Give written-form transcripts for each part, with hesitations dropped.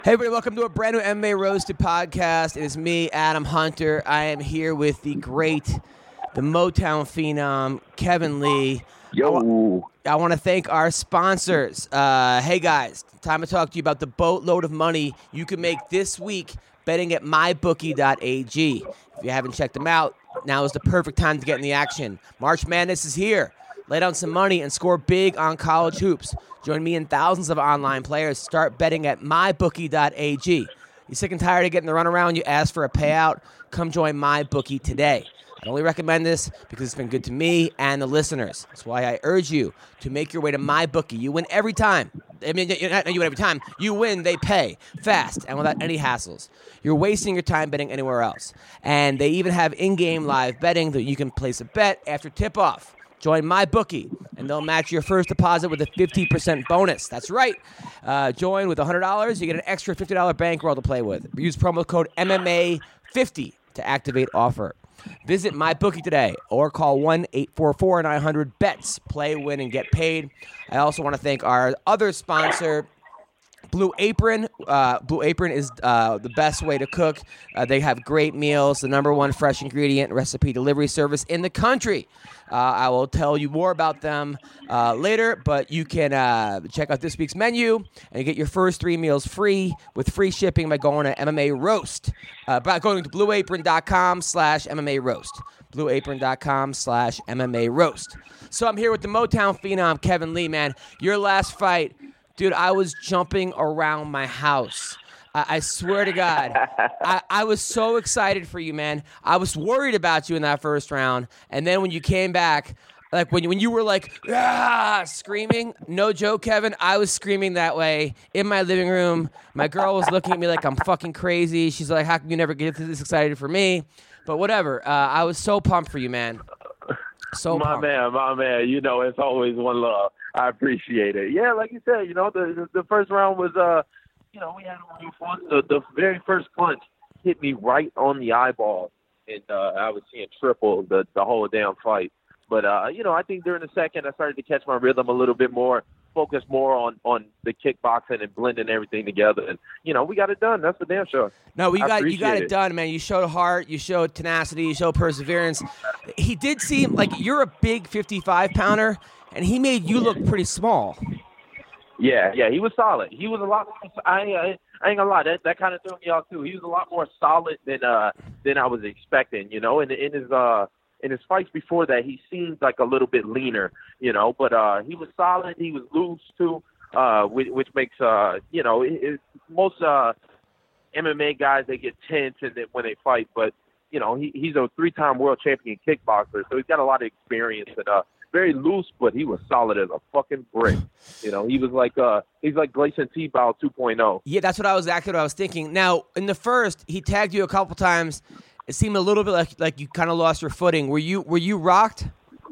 Hey everybody, welcome to a brand new MMA Roasted podcast. It is me, Adam Hunter. I am here with the great, the Motown phenom, Kevin Lee. Yo. I want to thank our sponsors. Hey guys, time to talk to you about the boatload of money you can make this week betting at mybookie.ag. If you haven't checked them out, now is the perfect time to get in the action. March Madness is here. Lay down some money and score big on college hoops. Join me and thousands of online players. Start betting at mybookie.ag. You sick and tired of getting the runaround? You ask for a payout? Come join MyBookie today. I only recommend this because it's been good to me and the listeners. That's why I urge you to make your way to MyBookie. You win every time. I mean, not you win every time. You win, they pay, fast, and without any hassles. You're wasting your time betting anywhere else. And they even have in-game live betting that you can place a bet after tip-off. Join MyBookie, and they'll match your first deposit with a 50% bonus. That's right. Join with $100. You get an extra $50 bankroll to play with. Use promo code MMA50 to activate offer. Visit MyBookie today or call 1-844-900-BETS. Play, win, and get paid. I also want to thank our other sponsor, Blue Apron. Blue Apron is the best way to cook. They have great meals, the number one fresh ingredient recipe delivery service in the country. I will tell you more about them later, but you can check out this week's menu and you get your first 3 meals free with free shipping by going to MMA Roast. By going to blueapron.com/MMA Roast. Blueapron.com/MMA Roast. So I'm here with the Motown phenom, Kevin Lee, man. Your last fight, dude, I was jumping around my house. I swear to God, I was so excited for you, man. I was worried about you in that first round, and then when you came back, like when you were like, screaming, no joke, Kevin, I was screaming that way in my living room. My girl was looking at me like I'm fucking crazy. She's like, how can you never get this excited for me? But whatever, I was so pumped for you, man. So pumped. My man, you know, it's always one love. I appreciate it. Yeah, like you said, you know, the first round was, you know, we had a real fun. The very first punch hit me right on the eyeball, and I was seeing triple the whole damn fight. But, you know, I think during the second I started to catch my rhythm a little bit more, focus more on the kickboxing and blending everything together. And, you know, we got it done. That's for damn sure. No, you got it done, man. You showed heart. You showed tenacity. You showed perseverance. He did seem like you're a big 55-pounder, and he made you look pretty small. Yeah, he was solid. He was a lot more, I ain't gonna lie, that kind of threw me off too. He was a lot more solid than I was expecting, you know. And in his fights before that, he seemed like a little bit leaner, you know. But he was solid. He was loose too, which makes you know, most MMA guys, they get tense and then when they fight. But you know, he's a 3-time world champion kickboxer, so he's got a lot of experience and very loose, but he was solid as a fucking brick. You know, he was like he's like Gleison Tibau 2.0. Yeah, that's what I was thinking. Now, in the first, he tagged you a couple times. It seemed a little bit like you kind of lost your footing. Were you rocked?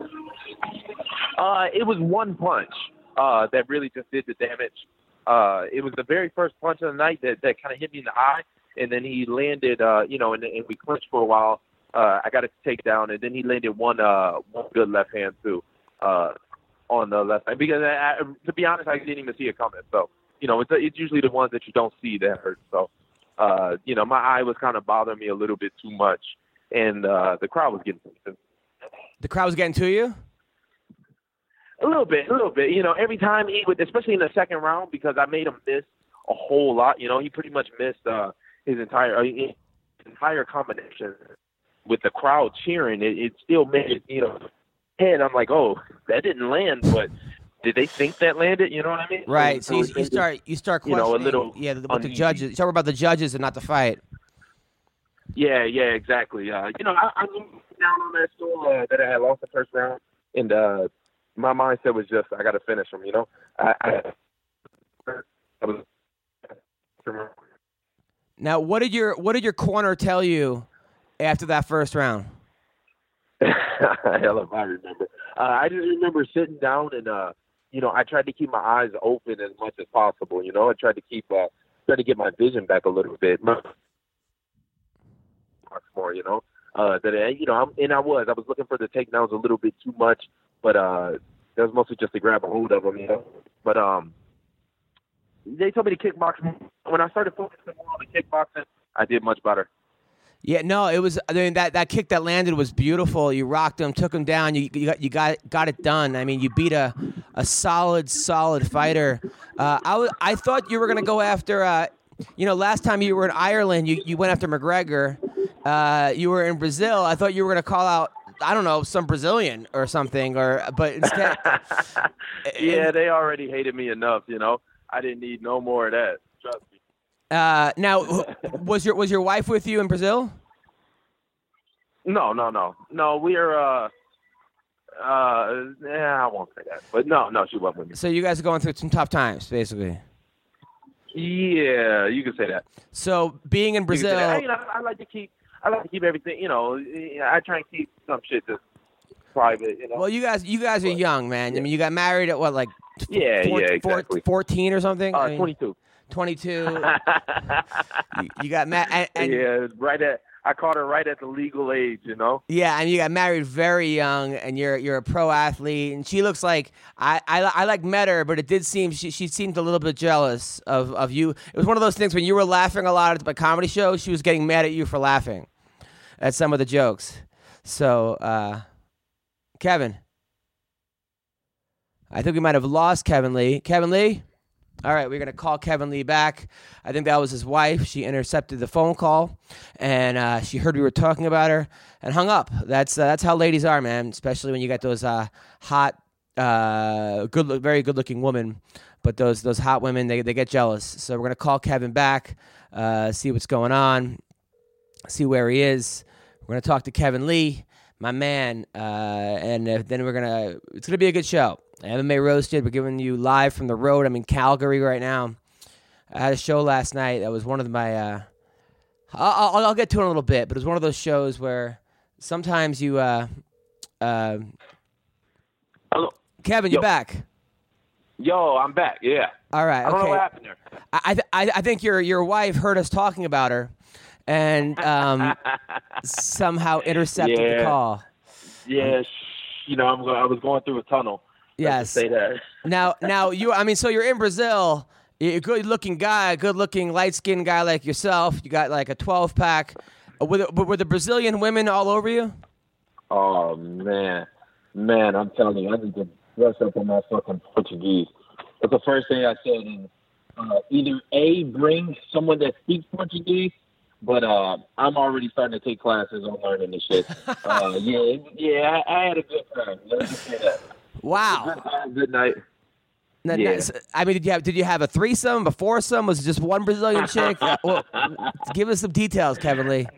It was one punch that really just did the damage. It was the very first punch of the night that kind of hit me in the eye, and then he landed, you know, and we clinched for a while. I got it to take down, and then he landed one good left hand too on the left side. Because to be honest, I didn't even see it coming. So you know, it's usually the ones that you don't see that hurt. So you know, my eye was kind of bothering me a little bit too much, and the crowd was getting to me. The crowd was getting to you? A little bit. You know, every time he would, especially in the second round, because I made him miss a whole lot. You know, he pretty much missed his entire combination. With the crowd cheering, it still made it, you know, and I'm like, oh, that didn't land, but did they think that landed? You know what I mean? Right. So you start questioning, you know, a little with the judges. You talk about the judges and not the fight. Yeah, exactly. You know, I moved down on that stool that I had lost the first round, and my mindset was just, I got to finish him. You know, I was. Now, what did your corner tell you after that first round? Hell if I remember. I just remember sitting down and you know, I tried to keep my eyes open as much as possible. You know, I tried to get my vision back a little bit more. You know, you know, I was looking for the takedowns a little bit too much, but that was mostly just to grab a hold of them. You know, but they told me to kickbox. When I started focusing more on the kickboxing, I did much better. Yeah, no, it was. I mean, that kick that landed was beautiful. You rocked him, took him down. You got it done. I mean, you beat a solid fighter. I thought you were gonna go after. Last time you were in Ireland, you went after McGregor. You were in Brazil. I thought you were gonna call out, I don't know, some Brazilian or something, but instead. Yeah, they already hated me enough. I didn't need no more of that. Trust me. Now, was your wife with you in Brazil? No. We're I won't say that, but no, she wasn't with me. So you guys are going through some tough times, basically. Yeah, you can say that. So being in Brazil, I like to keep everything. I try and keep some shit that's private. Well, you guys are young, man. Yeah. I mean, you got married at what, like? Exactly. 14 or something. 22. 22. you got married. Yeah, I caught her right at the legal age, Yeah, and you got married very young, and you're a pro athlete, and she looks like I like met her, but it did seem she seemed a little bit jealous of you. It was one of those things when you were laughing a lot at my comedy show, she was getting mad at you for laughing at some of the jokes. So, Kevin, I think we might have lost Kevin Lee. Kevin Lee? All right, we're going to call Kevin Lee back. I think that was his wife. She intercepted the phone call, and she heard we were talking about her and hung up. That's how ladies are, man, especially when you got those hot, very good-looking women. But those hot women, they get jealous. So we're going to call Kevin back, see what's going on, see where he is. We're going to talk to Kevin Lee, my man, and then it's going to be a good show. MMA Roasted, we're giving you live from the road. I'm in Calgary right now. I had a show last night that was one of my, I'll get to it in a little bit, but it was one of those shows where sometimes you, Hello. Kevin, you're back. Yo, I'm back, yeah. All right, I don't know what happened there. I think your wife heard us talking about her and somehow intercepted the call. Yeah, I was going through a tunnel. Yes. Say that. Now so you're in Brazil. You're a good-looking guy, a good-looking, light-skinned guy like yourself. You got like a 12-pack. Were the Brazilian women all over you? Oh, man, I'm telling you, I need to brush up on my fucking Portuguese. That's the first thing I said. Either A, bring someone that speaks Portuguese, but I'm already starting to take classes on learning this shit. I had a good time. Let's just say that. Wow. Good night. I mean, did you have a threesome, a foursome? Was it just one Brazilian chick? Well, give us some details, Kevin Lee.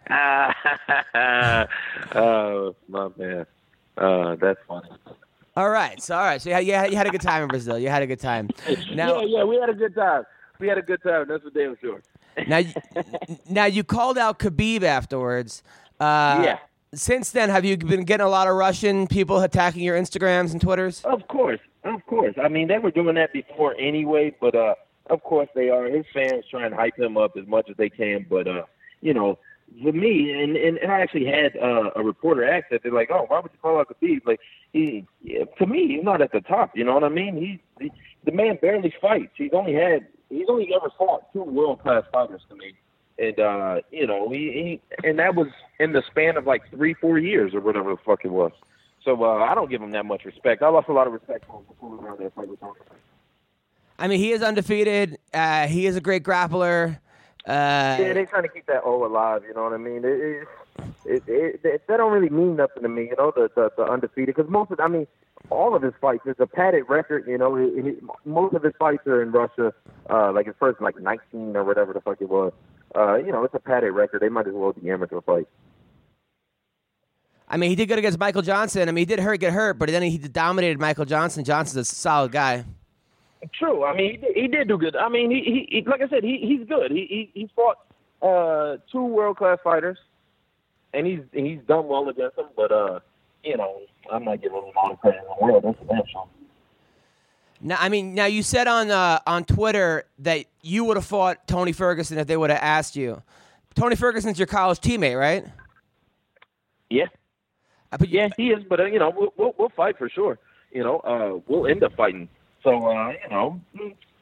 Oh, my man. That's funny. All right. So you had a good time in Brazil. You had a good time. Now, yeah, we had a good time. That's for damn sure. now you called out Khabib afterwards. Yeah. Since then, have you been getting a lot of Russian people attacking your Instagrams and Twitters? Of course. I mean, they were doing that before anyway, but of course they are. His fans try and hype him up as much as they can, but for me, and I actually had a reporter ask that. They're like, "Oh, why would you call out Khabib?" Like, to me, he's not at the top. You know what I mean? The man barely fights. He's only ever fought 2 world-class fighters to me. And, and that was in the span of like 3-4 years or whatever the fuck it was. So I don't give him that much respect. I lost a lot of respect for him before we were out there fighting. I mean, he is undefeated. He is a great grappler. Yeah, they're trying to keep that O alive, you know what I mean? That don't really mean nothing to me, the undefeated. Because all of his fights, it's a padded record, most of his fights are in Russia, like his first, 19 or whatever the fuck it was. It's a padded record. They might as well be amateur fights. I mean, he did good against Michael Johnson. I mean, he did get hurt, but then he dominated Michael Johnson. Johnson's a solid guy. True. I mean, he did do good. I mean, he like I said, he's good. He fought 2 world-class fighters, and he's done well against them. But I'm not giving him all the credit in the world. That's a damn shame. Now you said on Twitter that you would have fought Tony Ferguson if they would have asked you. Tony Ferguson's your college teammate, right? Yeah. Yeah, he is. But we'll fight for sure. We'll end up fighting. So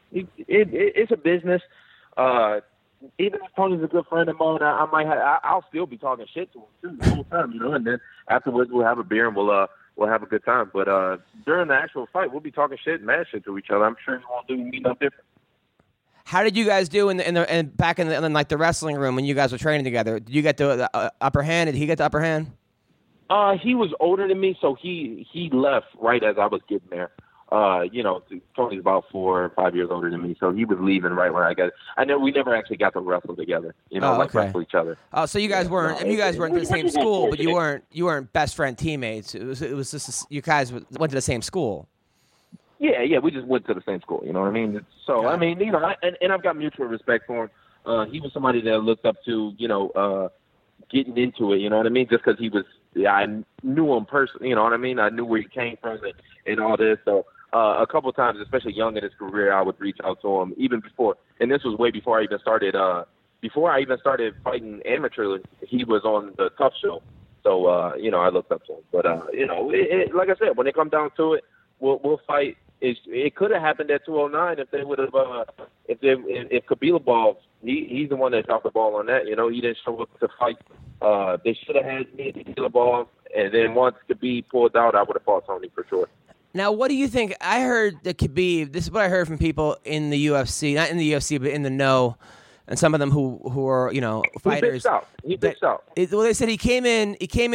It's a business. Even if Tony's a good friend of mine, I'll still be talking shit to him too the whole time, you know. And then afterwards, we'll have a beer and we'll have a good time. But during the actual fight, we'll be talking shit and mad shit to each other. I'm sure he won't do me no different. How did you guys do back in the wrestling room when you guys were training together? Did you get the upper hand? Did he get the upper hand? He was older than me, so he left right as I was getting there. Tony's about 4 or 5 years older than me, so he was leaving right when I got. I know we never actually got to wrestle together, wrestle each other. Oh, so you guys weren't in the same school, but you weren't best friend teammates. It was just you guys went to the same school. Yeah, we just went to the same school. You know what I mean? So I mean, and I've got mutual respect for him. He was somebody that I looked up to. Getting into it. You know what I mean? Just because I knew him personally. You know what I mean? I knew where he came from and all this. So. A couple of times, especially young in his career, I would reach out to him even before, and this was way before I even started. Before I even started fighting amateur, he was on the Tough Show, so I looked up to him. But like I said, when it comes down to it, we'll fight. It could have happened at 209 if they would have. If Kabila balls, he's the one that dropped the ball on that. You know, he didn't show up to fight. They should have had me at Kabila balls, and then once Khabib pulled out, I would have fought Tony for sure. Now, what do you think? I heard that Khabib, this is what I heard from people in the UFC, not in the UFC, but in the know, and some of them who are, fighters. He bitched out. Well, they said he came in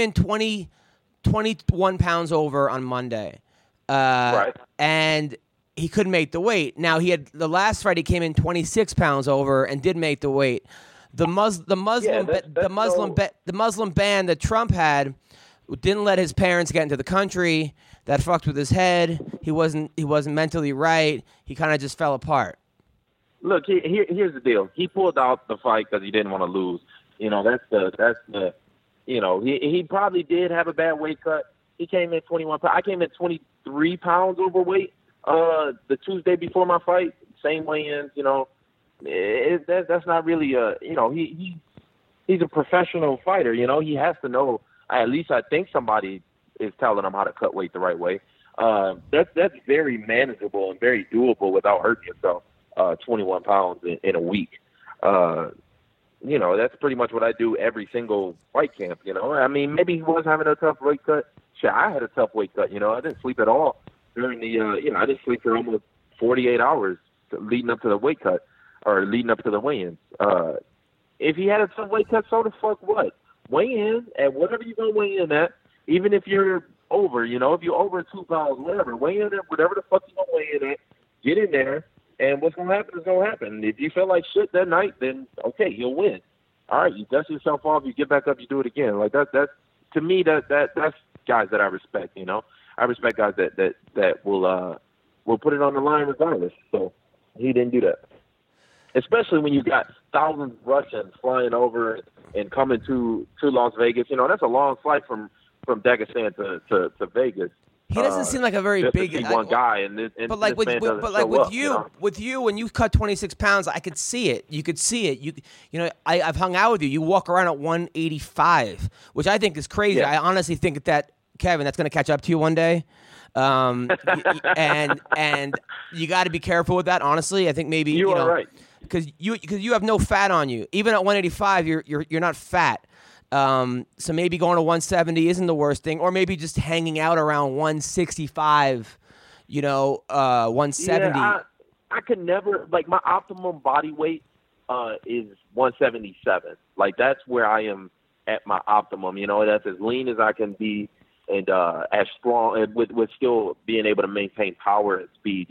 21 pounds over on Monday. Right. And he couldn't make the weight. Now, the last fight, he came in 26 pounds over and did make the weight. The Muslim ban that Trump had didn't let his parents get into the country. That fucked with his head. He wasn't mentally right. He kind of just fell apart. Look, here's the deal. He pulled out the fight because he didn't want to lose. He probably did have a bad weight cut. He came in 21 pounds. I came in 23 pounds overweight the Tuesday before my fight. Same weigh-ins, that's not really he's a professional fighter, He has to know. At least I think somebody is telling him how to cut weight the right way. That's very manageable and very doable without hurting yourself. 21 pounds in a week. That's pretty much what I do every single fight camp. I mean, maybe he was having a tough weight cut. Shit, I had a tough weight cut. I didn't sleep at all during the. I didn't sleep for almost 48 hours leading up to the weight cut or leading up to the weigh-ins. If he had a tough weight cut, so the fuck what? Weigh in at whatever you're gonna weigh in at. Even if you're over, if you're over 2 pounds, whatever, weigh in at whatever the fuck you're going to weigh in at, get in there, and what's going to happen is going to happen. If you feel like shit that night, then okay, you'll win. All right, you dust yourself off, you get back up, you do it again. Like that's to me, that's guys that I respect, I respect guys that will put it on the line regardless. So he didn't do that. Especially when you got thousands of Russians flying over and coming to Las Vegas. That's a long flight from Dagestan to Vegas. He doesn't seem like a very big one guy, with you, when you cut 26 pounds, I could see it. You could see it. I've hung out with you. You walk around at 185, which I think is crazy. Yeah. I honestly think that Kevin, that's going to catch up to you one day. And you got to be careful with that. Honestly, I think maybe you are right. Because you have no fat on you. Even at 185, you're not fat. So maybe going to 170 isn't the worst thing, or maybe just hanging out around 165. 170. Yeah, I could never my optimum body weight is 177. Like that's where I am at my optimum. That's as lean as I can be, and as strong, and with still being able to maintain power and speed.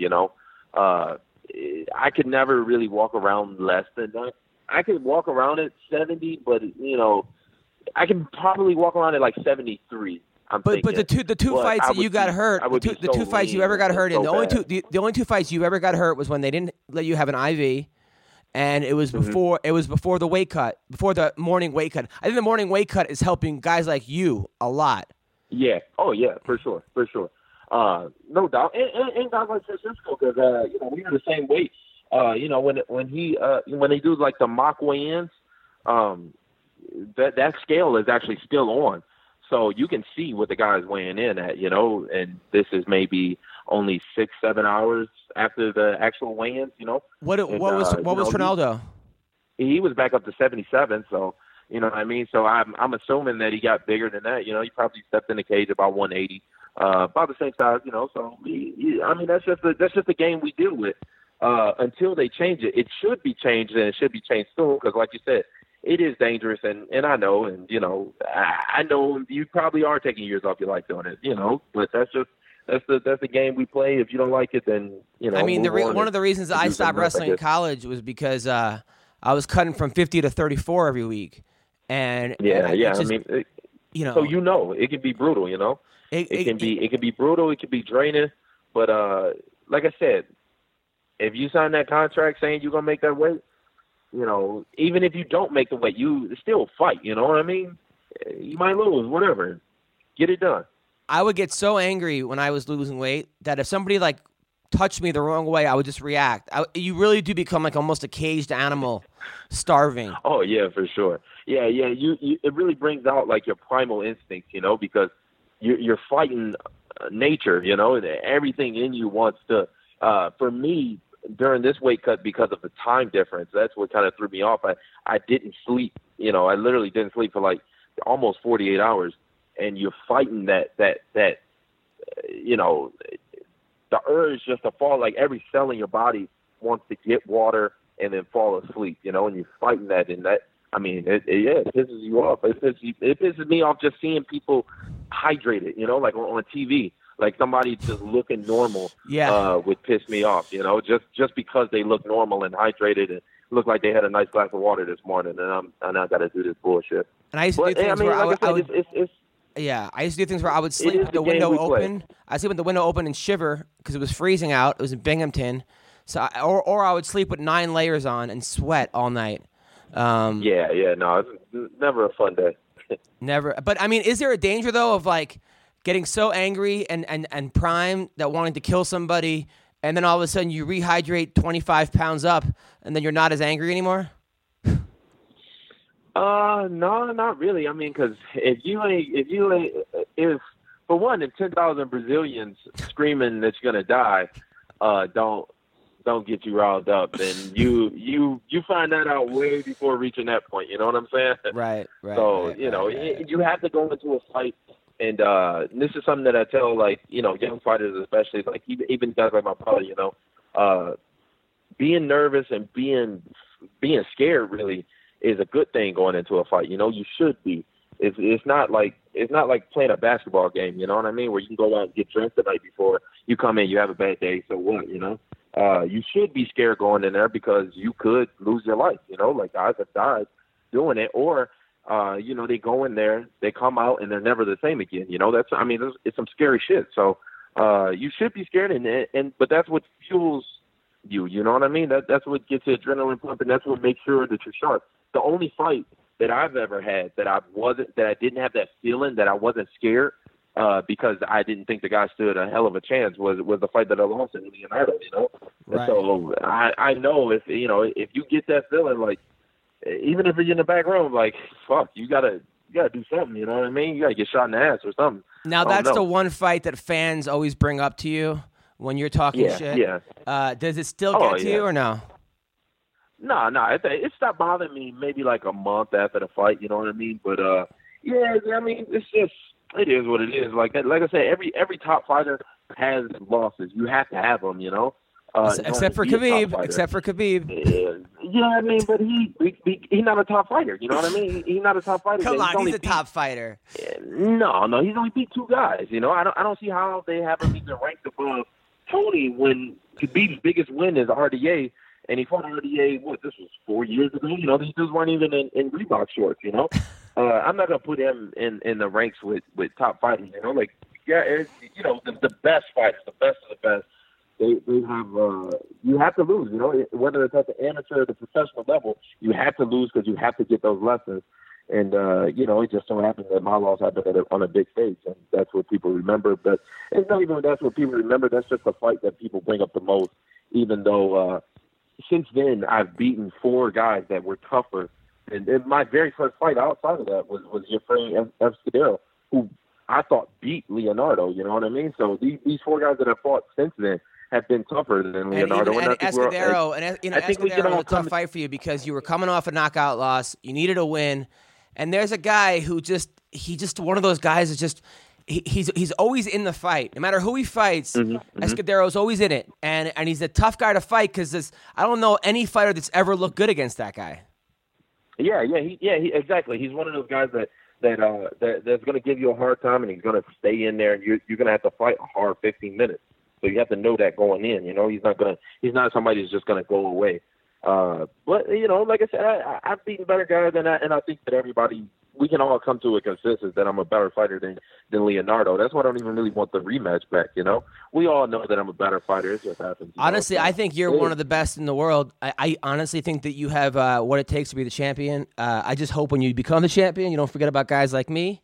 I could never really walk around less than that. I could walk around at 70, but I can probably walk around at like 73. But the two fights that you got hurt, the two fights you ever got hurt in, the only two fights you ever got hurt was when they didn't let you have an IV, and it was before the weight cut, before the morning weight cut. I think the morning weight cut is helping guys like you a lot. Yeah. Oh yeah, for sure. No doubt. And guys like Francisco, because we are the same weight. When they do like the mock weigh-ins, that scale is actually still on. So you can see what the guy's weighing in at, you know, and this is maybe only 6-7 hours after the actual weigh-ins, you know. What was Ronaldo? He was back up to 77, so you know what I mean. So I'm assuming that he got bigger than that. You know, he probably stepped in the cage about 180, about the same size, you know. So I mean, that's just the game we deal with until they change it. It should be changed, and it should be changed soon because, like you said, it is dangerous, and I know, and you know, I know you probably are taking years off your life doing it, you know, but that's the game we play. If you don't like it, then you know. I mean, one of the reasons I stopped wrestling in college was because I was cutting from 50 to 34 every week, and I mean, you know, so you know, it can be brutal, you know, it can be brutal, it can be draining, but like I said, if you sign that contract saying you're gonna make that weight, you know, even if you don't make the weight, you still fight. You know what I mean? You might lose, whatever. Get it done. I would get so angry when I was losing weight that if somebody like touched me the wrong way, I would just react. You really do become like almost a caged animal, starving. Oh yeah, for sure. Yeah. You it really brings out like your primal instincts, you know, because you're fighting nature. You know, and everything in you wants to. For me, during this weight cut, because of the time difference, that's what kind of threw me off. I didn't sleep. You know, I literally didn't sleep for like almost 48 hours, and you're fighting that you know, the urge just to fall. Like every cell in your body wants to get water and then fall asleep. You know, and you're fighting that, and that. I mean, it pisses you off. It pisses me off just seeing people hydrated. You know, like on TV. Like somebody just looking normal would piss me off, you know, just because they look normal and hydrated and look like they had a nice glass of water this morning, and I got to do this bullshit. And I used to do things where I used to do things where I would sleep with the window open. I sleep with the window open and shiver because it was freezing out. It was in Binghamton, so or I would sleep with 9 layers on and sweat all night. No, it's never a fun day. Never, but I mean, is there a danger though of like getting so angry and primed that wanting to kill somebody, and then all of a sudden you rehydrate 25 pounds up, and then you're not as angry anymore? No, not really. I mean, because if for one, if 10,000 Brazilians screaming that you're gonna die, don't get you riled up, and you find that out way before reaching that point. You know what I'm saying? Right. So you have to go into a fight. And this is something that I tell, like, you know, young fighters especially, like even guys like my brother, you know, being nervous and being scared really is a good thing going into a fight. You know, you should be. It's not like playing a basketball game. You know what I mean? Where you can go out and get dressed the night before you come in, you have a bad day, so what? You know, you should be scared going in there because you could lose your life. You know, like guys have died doing it, or you know, they go in there, they come out, and they're never the same again. You know, it's some scary shit. So you should be scared, but that's what fuels you. You know what I mean? That's what gets the adrenaline pumping. That's what makes sure that you're sharp. The only fight that I've ever had that I didn't have that feeling, that I wasn't scared because I didn't think the guy stood a hell of a chance was the fight that I lost in Leonardo. You know, right. So I know if you get that feeling, like, even if you're in the back room, like, fuck, you gotta do something. You know what I mean? You gotta get shot in the ass or something. Now that's the one fight that fans always bring up to you when you're talking shit. Yeah. Does it still get to you or no? No. It stopped bothering me maybe like a month after the fight. You know what I mean? But yeah, I mean, it is what it is. Like I said, every top fighter has losses. You have to have them. You know. Except for Khabib. Yeah, I mean, but he's not a top fighter. You know what I mean? He's not a top fighter. Come on, he's a top fighter. No, he's only beat 2 guys. You know, I don't see how they have him even ranked above Tony when Khabib's biggest win is RDA, and he fought RDA. This was 4 years ago. You know, these dudes weren't even in Reebok shorts. You know, I'm not gonna put him in the ranks with top fighters. You know, like it's, you know, the best fighters, the best of the best. They have you have to lose, you know, whether it's at the amateur or the professional level, you have to lose because you have to get those lessons. And you know, it just so happened that my loss happened on a big stage, and that's what people remember. But it's not even that's what people remember. That's just the fight that people bring up the most. Even though since then I've beaten 4 guys that were tougher. And my very first fight outside of that was Jeffrey Escudero, who I thought beat Leonardo. You know what I mean? So these 4 guys that have fought since then have been tougher than Leonardo. And Escudero, Escudero was a tough fight for you because you were coming off a knockout loss. You needed a win, and there's a guy who he's just one of those guys that just he's always in the fight. No matter who he fights, Escudero's always in it, and he's a tough guy to fight because I don't know any fighter that's ever looked good against that guy. Yeah, exactly. He's one of those guys that's going to give you a hard time, and he's going to stay in there, and you're going to have to fight a hard 15 minutes. So you have to know that going in. You know, he's not somebody who's just going to go away. But you know, like I said, I've beaten better guys, and I think that we can all come to a consensus that I'm a better fighter than Leonardo. That's why I don't even really want the rematch back. You know, we all know that I'm a better fighter. It just happens. Honestly, I think you're one of the best in the world. I honestly think that you have what it takes to be the champion. I just hope when you become the champion, you don't forget about guys like me.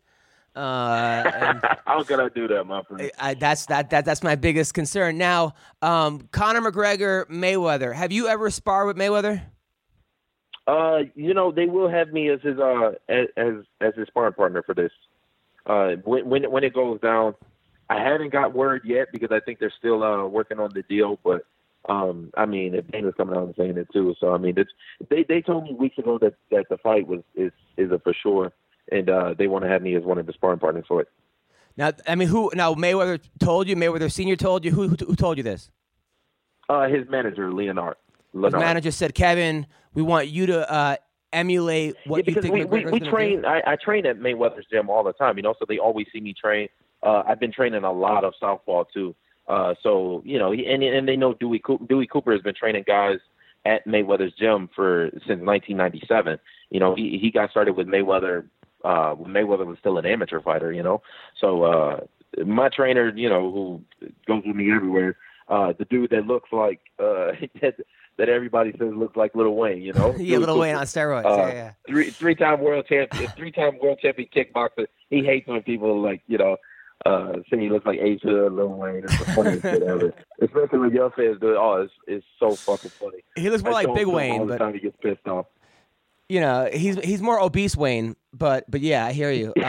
How can I do that, my friend? That's my biggest concern. Now, Conor McGregor, Mayweather. Have you ever sparred with Mayweather? You know, they will have me as his sparring partner for this. When it goes down, I haven't got word yet because I think they're still working on the deal. But I mean, if Dana's coming out and saying it too, so I mean, they told me weeks ago that the fight is a for sure. And they want to have me as one of the sparring partners for it. Now, I mean, Mayweather told you? Mayweather Sr. told you? Who told you this? His manager, Leonard. His manager said, Kevin, we want you to emulate what you think McGregor's going to do. Train. I train at Mayweather's gym all the time, you know, so they always see me train. I've been training a lot of southpaw, too. So, you know, and they know Dewey Cooper has been training guys at Mayweather's gym since 1997. You know, he got started with Mayweather when Mayweather was still an amateur fighter, you know. So my trainer, you know, who goes with me everywhere, the dude that looks like that everybody says looks like Lil Wayne, you know. Yeah, Lil Wayne on steroids. Yeah. Three-time world champion kickboxer. He hates when people like, you know, say he looks like H Hood, Lil Wayne. It's the funniest shit ever. Especially when your fans do it. Oh, it's so fucking funny. He looks more like Big Wayne, all the time he gets pissed off. You know, he's more obese Wayne, but yeah, I hear you.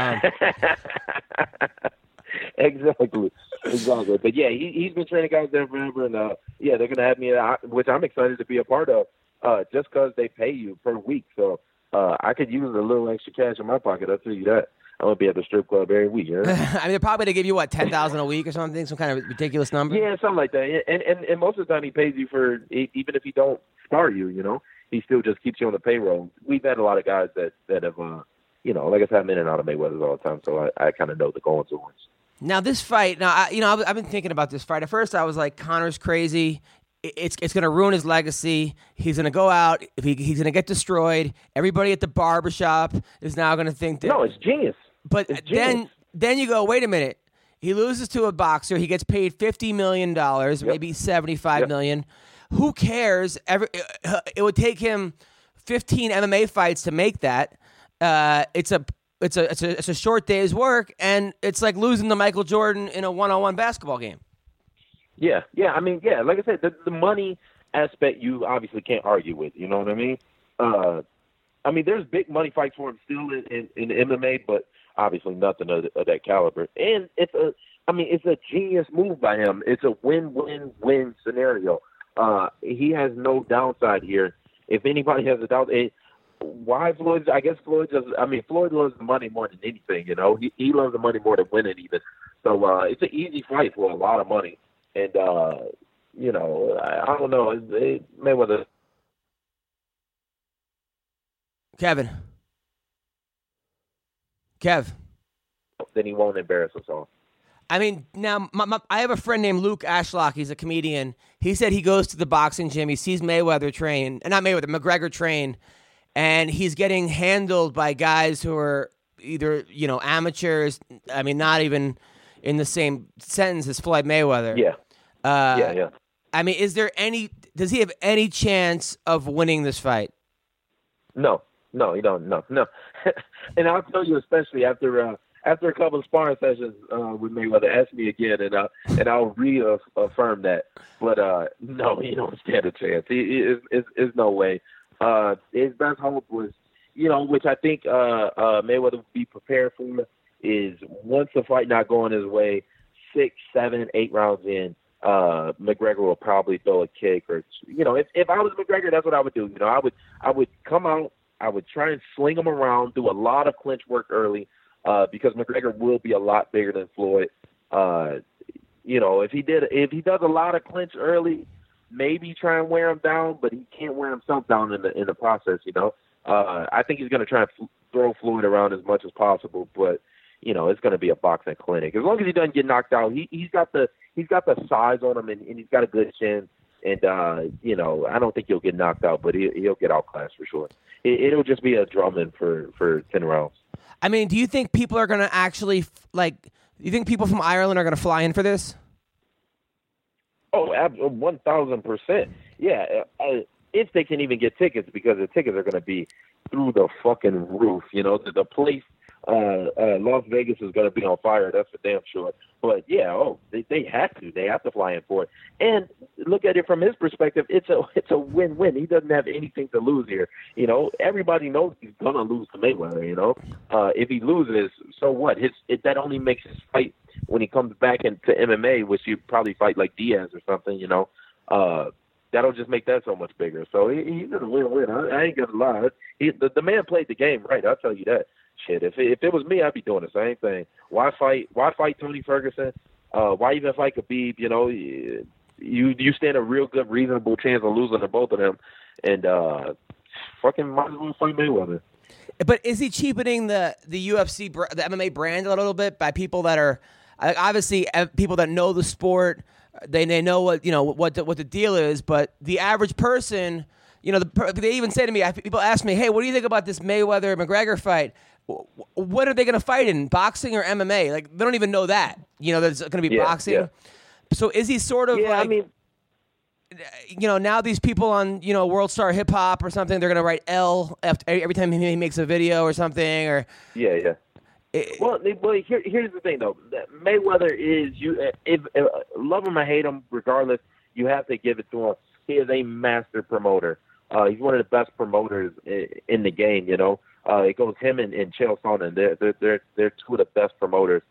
Exactly. But yeah, he's been training guys there forever, and yeah, they're gonna have me, which I'm excited to be a part of, just because they pay you per week. So I could use a little extra cash in my pocket. I'll tell you that. I'm gonna be at the strip club every week. You know? I mean, they're probably gonna give you what, $10,000 a week or something, some kind of ridiculous number. Yeah, something like that. And most of the time he pays you for even if he don't spar you. You know, he still just keeps you on the payroll. We've had a lot of guys that have, you know, like I said, I'm in and out of Mayweather's all the time, so I kind of know the goings on. Now this fight, I've been thinking about this fight. At first, I was like, Conor's crazy. It's going to ruin his legacy. He's going to go out. He's going to get destroyed. Everybody at the barbershop is now going to think that. No, it's genius. But then you go, wait a minute. He loses to a boxer. He gets paid $50 million, maybe $75 million. Who cares? It would take him 15 MMA fights to make that. It's a short day's work, and it's like losing to Michael Jordan in a one-on-one basketball game. Yeah. I mean, yeah, like I said, the money aspect you obviously can't argue with. You know what I mean? I mean, there's big money fights for him still in MMA, but obviously nothing of that caliber. And it's a genius move by him. It's a win-win-win scenario. He has no downside here. If anybody has a doubt, why Floyd? I guess Floyd loves the money more than anything. You know, he loves the money more than winning even. So it's an easy fight for a lot of money. And you know, I don't know. Mayweather. Kev. Then he won't embarrass us all. I mean, now I have a friend named Luke Ashlock. He's a comedian. He said he goes to the boxing gym. He sees McGregor train, and he's getting handled by guys who are either, you know, amateurs. I mean, not even in the same sentence as Floyd Mayweather. Yeah. Yeah. I mean, does he have any chance of winning this fight? No, you don't. No. And I'll tell you, especially after a couple of sparring sessions with Mayweather, ask me again, and I'll reaffirm that. But no, he don't stand a chance. There's no way. His best hope was, you know, which I think Mayweather would be prepared for, is once the fight not going his way, 6, 7, 8 rounds in, McGregor will probably throw a kick or, if I was McGregor, that's what I would do. I would come out, I would try and sling him around, do a lot of clinch work early, because McGregor will be a lot bigger than Floyd. If he does a lot of clinch early, maybe try and wear him down, but he can't wear himself down in the process. I think he's going to try and throw Floyd around as much as possible, but it's going to be a boxing clinic. As long as he doesn't get knocked out, he's got the size on him, and he's got a good chin. And I don't think he'll get knocked out, but he'll get outclassed for sure. It'll just be a drumming for 10 rounds. I mean, do you think people are going to actually do you think people from Ireland are going to fly in for this? Oh, 1,000%. Yeah, if they can even get tickets, because the tickets are going to be through the fucking roof. The place, Las Vegas is going to be on fire. That's for damn sure. But yeah, they have to. They have to fly in for it. And look at it from his perspective. It's a win-win. He doesn't have anything to lose here. Everybody knows he's going to lose to Mayweather. If he loses, so what? That only makes his fight when he comes back into MMA, which he'd probably fight like Diaz or something. That'll just make that so much bigger. So he's going to win. I ain't going to lie. The man played the game right. I'll tell you that. Shit, if it was me, I'd be doing the same thing. Why fight Tony Ferguson? Why even fight Khabib? You stand a real good, reasonable chance of losing to both of them, and fucking might as well fight Mayweather. But is he cheapening the UFC, the MMA brand a little bit by people that are obviously people that know the sport? They know what the deal is, but the average person, they even say to me, people ask me, hey, what do you think about this Mayweather-McGregor fight? What are they going to fight in, boxing or MMA? Like, they don't even know that. There's going to be boxing. Yeah. So is he sort of now these people on, World Star Hip Hop or something, they're going to write L every time he makes a video or something? Or Yeah. Well, here's the thing, though. Mayweather is, if love him or hate him, regardless, you have to give it to him. He is a master promoter. He's one of the best promoters in the game, It goes him and Chael Sonnen. They're two of the best promoters.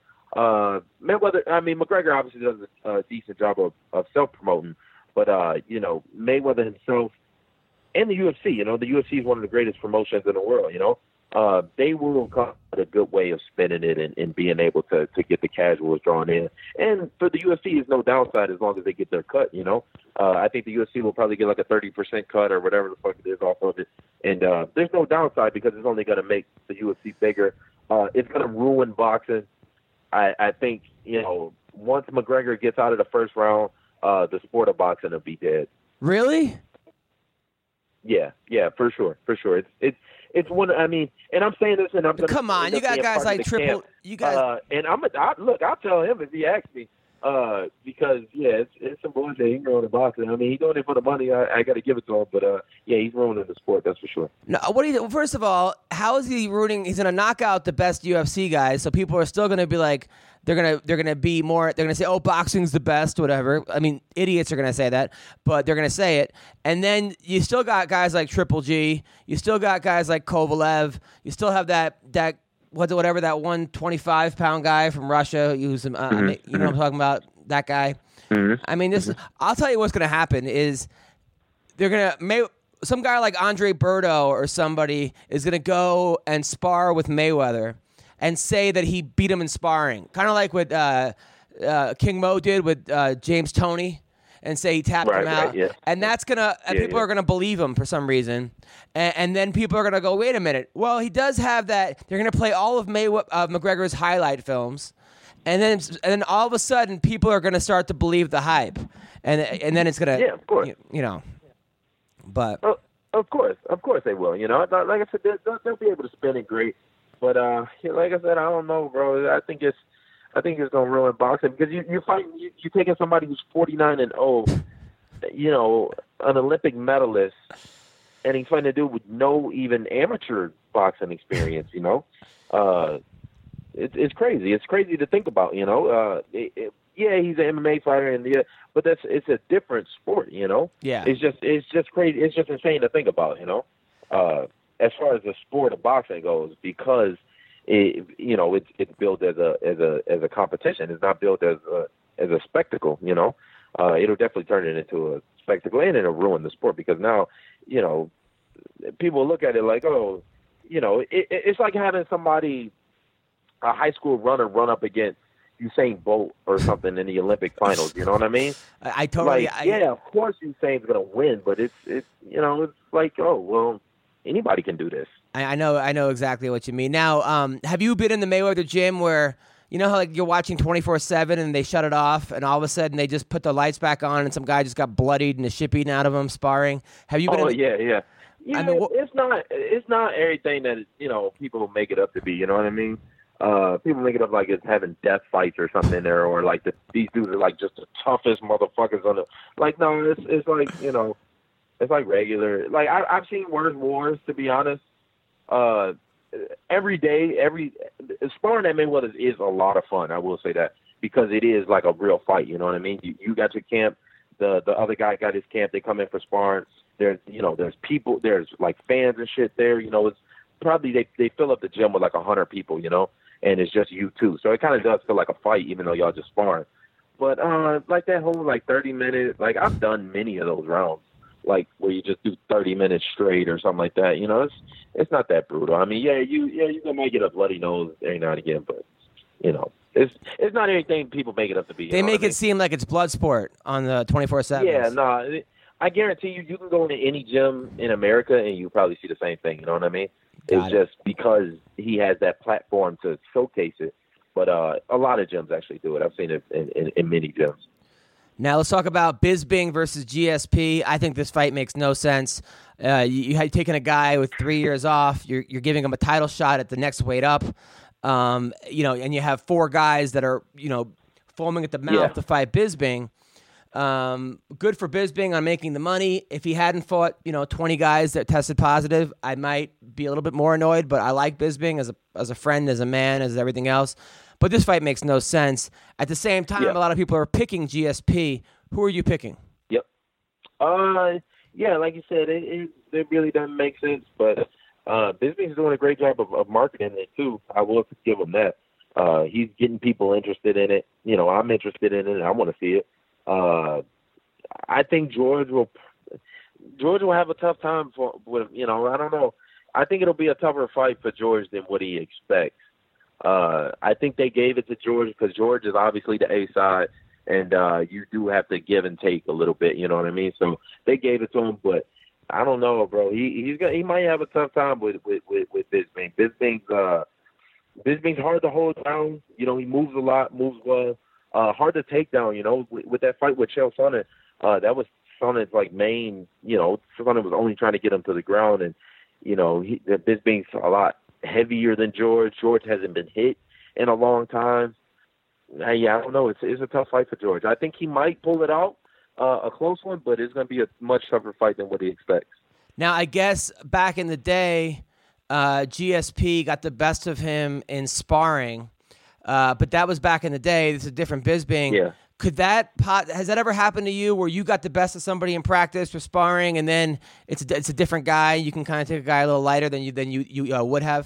McGregor obviously does a decent job of self-promoting, but, Mayweather himself and the UFC, the UFC is one of the greatest promotions in the world, they will come with a good way of spinning it and being able to get the casuals drawn in. And for the UFC, there's no downside as long as they get their cut, I think the UFC will probably get like a 30% cut or whatever the fuck it is off of it. And there's no downside because it's only going to make the UFC bigger. It's going to ruin boxing. I think, once McGregor gets out of the first round, the sport of boxing will be dead. Really? Yeah, for sure. It's one. I mean, and I'm saying this, and I'm gonna, come on. You got guys like Triple. Camp. You guys, and I'll tell him if he asks me, because it's some bullshit. He can go into boxing. I mean, he's doing it for the money. I got to give it to him, but he's ruining the sport. That's for sure. No, what do you? First of all, how is he ruining? He's gonna knock out the best UFC guys, so people are still gonna be like, they're gonna be more. They're gonna say, oh, boxing's the best, whatever. I mean, idiots are gonna say that, but they're gonna say it. And then you still got guys like Triple G. You still got guys like Kovalev. You still have that whatever that 125-pound guy from Russia. Who's you know what I'm talking about? That guy. Mm-hmm. I mean, I'll tell you what's gonna happen is they're gonna some guy like Andre Berto or somebody is gonna go and spar with Mayweather and say that he beat him in sparring, kind of like what King Mo did with James Toney, and say he tapped him out. Yeah. And that's people are gonna believe him for some reason, and then people are gonna go, wait a minute, well, he does have that. They're gonna play all of McGregor's highlight films, and then all of a sudden people are gonna start to believe the hype, and then it's gonna of course. But of course they will. Like I said, they'll be able to spin it great. But like I said, I don't know, bro. I think it's gonna ruin boxing because you're taking somebody who's 49-0, an Olympic medalist, and he's fighting a dude with no even amateur boxing experience. It's crazy. It's crazy to think about. He's an MMA fighter, but it's a different sport. Yeah. It's just crazy. It's just insane to think about. As far as the sport of boxing goes, because it's built as a competition. It's not built as a spectacle. It'll definitely turn it into a spectacle, and it'll ruin the sport because now, people look at it like, oh, it's like having somebody, a high school runner, run up against Usain Bolt or something in the Olympic finals. You know what I mean? I totally. Yeah, of course Usain's gonna win, but it's like, oh well, anybody can do this. I know exactly what you mean. Now, have you been in the Mayweather gym where how like you're watching 24/7 and they shut it off and all of a sudden they just put the lights back on and some guy just got bloodied and the shit beaten out of him sparring? Have you been? Yeah. I mean, it's not everything that people make it up to be. You know what I mean? People make it up like it's having death fights or something in there, or like these dudes are like just the toughest motherfuckers on the. Like, no, it's like it's like regular. Like I've seen worse wars, to be honest. Every day, sparring at Mayweather is a lot of fun. I will say that because it is like a real fight. You know what I mean? You got your camp. The other guy got his camp. They come in for sparring. There's people. There's like fans and shit there. It's probably they fill up the gym with like 100 people. And it's just you two. So it kind of does feel like a fight, even though y'all just sparring. But like that whole 30 minutes, like I've done many of those rounds, like where you just do 30 minutes straight or something like that. It's not that brutal. I mean, you might get a bloody nose every now and again, but it's not anything people make it up to be. They make it seem like it's blood sport on the 24/7. Yeah, no, I guarantee you can go into any gym in America and you probably see the same thing. You know what I mean? It's just because he has that platform to showcase it. But a lot of gyms actually do it. I've seen it in many gyms. Now let's talk about Bisping versus GSP. I think this fight makes no sense. You had taken a guy with 3 years off. You're giving him a title shot at the next weight up. And you have 4 guys that are foaming at the mouth to fight Bisping. Good for Bisping on making the money. If he hadn't fought 20 guys that tested positive, I might be a little bit more annoyed. But I like Bisping as a friend, as a man, as everything else. But this fight makes no sense. At the same time, a lot of people are picking GSP. Who are you picking? Yep. Like you said, it really doesn't make sense. But Bisping's doing a great job of marketing it too. I will give him that. He's getting people interested in it. I'm interested in it. I want to see it. I think George will have a tough time with I don't know. I think it'll be a tougher fight for George than what he expects. I think they gave it to George because George is obviously the A side, and you do have to give and take a little bit. You know what I mean? So they gave it to him, but I don't know, bro. He might have a tough time with Bisping. Bisping's hard to hold down. He moves a lot, moves well. Hard to take down. With that fight with Chael Sonnen, that was Sonnen's main. Sonnen was only trying to get him to the ground, and Bisping's a lot heavier than George. George hasn't been hit in a long time. I don't know. It's a tough fight for George. I think he might pull it out, a close one, but it's going to be a much tougher fight than what he expects. Now, I guess back in the day, GSP got the best of him in sparring, but that was back in the day. This is a different Bisping. Yeah. Has that ever happened to you where you got the best of somebody in practice for sparring and then it's a different guy? You can kind of take a guy a little lighter than you would have?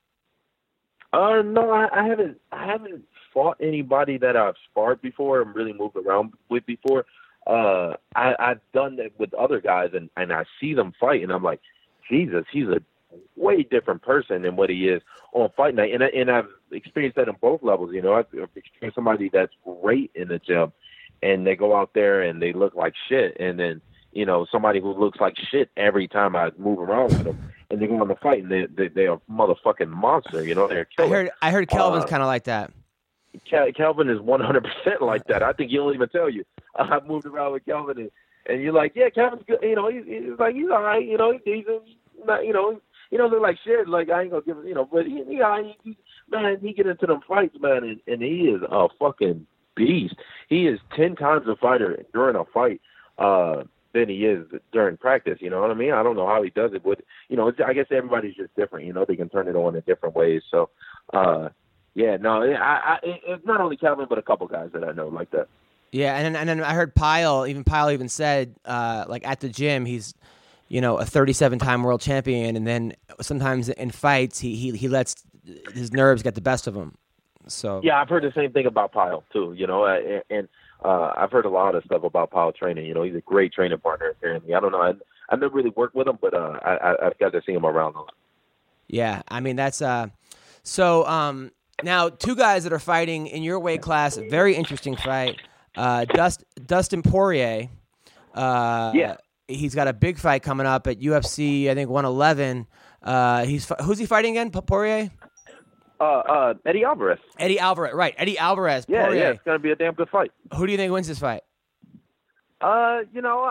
No, I haven't fought anybody that I've sparred before and really moved around with before. I've done that with other guys and I see them fight and I'm like, Jesus, he's a way different person than what he is on fight night. And I've experienced that on both levels. I've experienced somebody that's great in the gym and they go out there and they look like shit. And then, somebody who looks like shit every time I move around with them and they go on the fight and they're a motherfucking monster. They're killer. I heard Kelvin's kind of like that. Kelvin is 100% like that. I think he'll even tell you. I've moved around with Kelvin and you're like, yeah, Kelvin's good. He's like, he's all right. He's not, he don't look like shit. Like, I ain't gonna give him, but he get into them fights, man, and he is a fucking beast. He is 10 times a fighter during a fight than he is during practice. You know what I mean? I don't know how he does it, but I guess everybody's just different. They can turn it on in different ways. So, it's not only Calvin, but a couple guys that I know like that. Yeah, and then I heard Pyle even said at the gym he's a 37-time world champion, and then sometimes in fights he lets his nerves get the best of him. So yeah, I've heard the same thing about Pyle too. And I've heard a lot of stuff about Pyle training. He's a great training partner. Apparently, I don't know. I've never really worked with him, but I've got to see him around a lot. Yeah, I mean that's so. Now, two guys that are fighting in your weight class, very interesting fight. Dustin Poirier. Yeah. He's got a big fight coming up at UFC, I think 111. Who's he fighting again? Poirier? Eddie Alvarez. Eddie Alvarez, right? Eddie Alvarez. Yeah, Poirier. yeah, it's gonna be a damn good fight. Who do you think wins this fight? I'm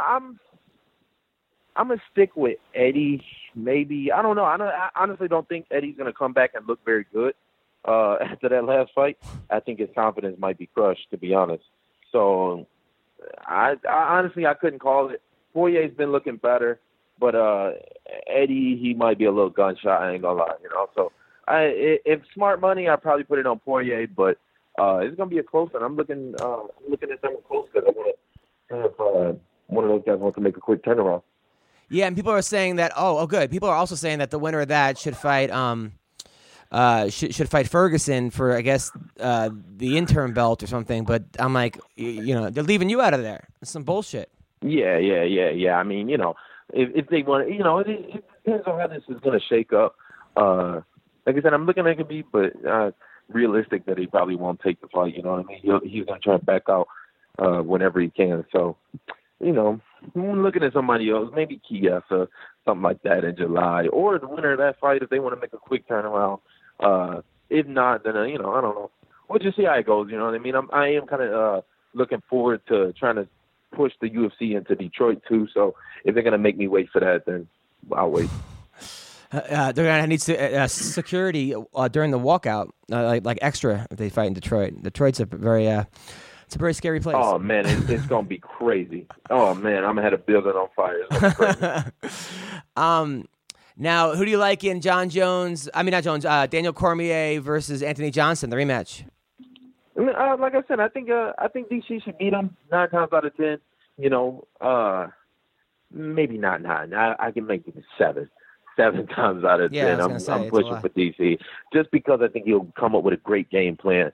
gonna stick with Eddie. Maybe I don't know. I honestly don't think Eddie's gonna come back and look very good after that last fight. I think his confidence might be crushed, to be honest. So I honestly couldn't call it. Poirier's been looking better, but Eddie, he might be a little gunshot. I ain't gonna lie, So if smart money, I'd probably put it on Poirier, but it's gonna be a close one. I'm looking at something close because I want to have one of those guys wants to make a quick turnaround. Yeah, and people are saying that. Oh, good. People are also saying that the winner of that should fight. Should fight Ferguson for, I guess, the interim belt or something. But I'm like, they're leaving you out of there. It's some bullshit. Yeah. I mean, if they want, it depends on how this is going to shake up. Like I said, I'm looking at Khabib, but realistic that he probably won't take the fight. You know what I mean? He's going to try to back out whenever he can. So, I'm looking at somebody else, maybe Kiev or something like that in July, or the winner of that fight if they want to make a quick turnaround. If not, then I don't know. We'll just see how it goes. You know what I mean? I am kind of looking forward to trying to push the UFC into Detroit too. So if they're gonna make me wait for that, then I'll wait. They're gonna need security during the walkout, like extra if they fight in Detroit. Detroit's a very scary place. Oh man, it's gonna be crazy. Oh man, I'm gonna have a building on fire. It's gonna be crazy. Now, who do you like in Daniel Cormier versus Anthony Johnson, the rematch? Like I said, I think DC should beat him 9 times out of 10. Maybe not 9. I can make it 7 times out of 10. I'm pushing for DC just because I think he'll come up with a great game plan.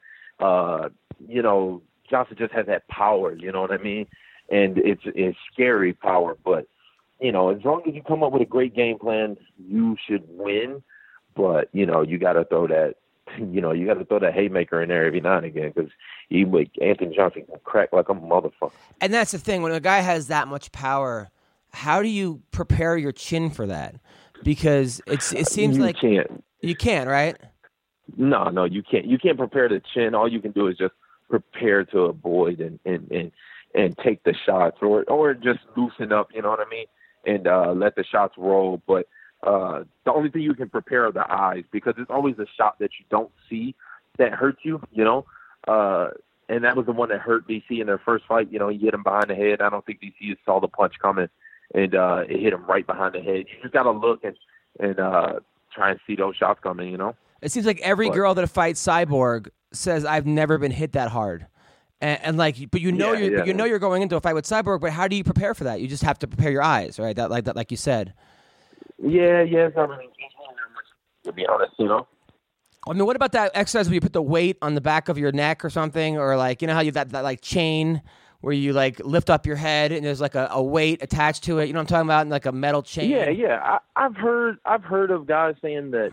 Johnson just has that power. You know what I mean? And it's scary power, but. As long as you come up with a great game plan, you should win. But, you got to throw that, haymaker in there every now and again because Anthony Johnson can crack like a motherfucker. And that's the thing. When a guy has that much power, how do you prepare your chin for that? Because it seems like you can't, right? No, you can't. You can't prepare the chin. All you can do is just prepare to avoid and take the shots or just loosen up, you know what I mean? And let the shots roll. But the only thing you can prepare are the eyes because it's always a shot that you don't see that hurts you, and that was the one that hurt DC in their first fight. He hit him behind the head. I don't think DC saw the punch coming, and it hit him right behind the head. You just got to look and try and see those shots coming, It seems like every girl that fights Cyborg says, I've never been hit that hard. But you're going into a fight with Cyborg. But how do you prepare for that? You just have to prepare your eyes, right? Like you said. Yeah, it's not really much, to be honest. I mean, what about that exercise where you put the weight on the back of your neck or something, or how you have that like chain where you lift up your head and there's like a weight attached to it. You know what I'm talking about? And like a metal chain. Yeah. I've heard of guys saying that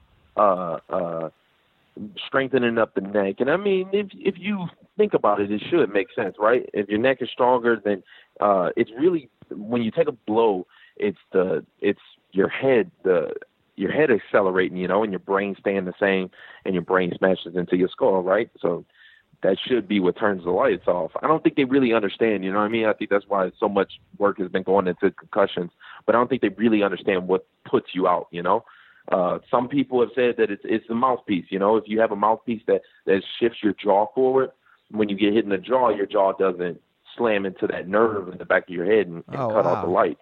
strengthening up the neck, and I mean, if you think about it, it should make sense, right? If your neck is stronger, then it's really when you take a blow, it's your head accelerating, and your brain staying the same, and your brain smashes into your skull, right? So that should be what turns the lights off. I don't think they really understand, you know what I mean? I think that's why so much work has been going into concussions, but I don't think they really understand what puts you out, Some people have said that it's the mouthpiece. If you have a mouthpiece that shifts your jaw forward, when you get hit in the jaw, your jaw doesn't slam into that nerve in the back of your head and cut off the lights.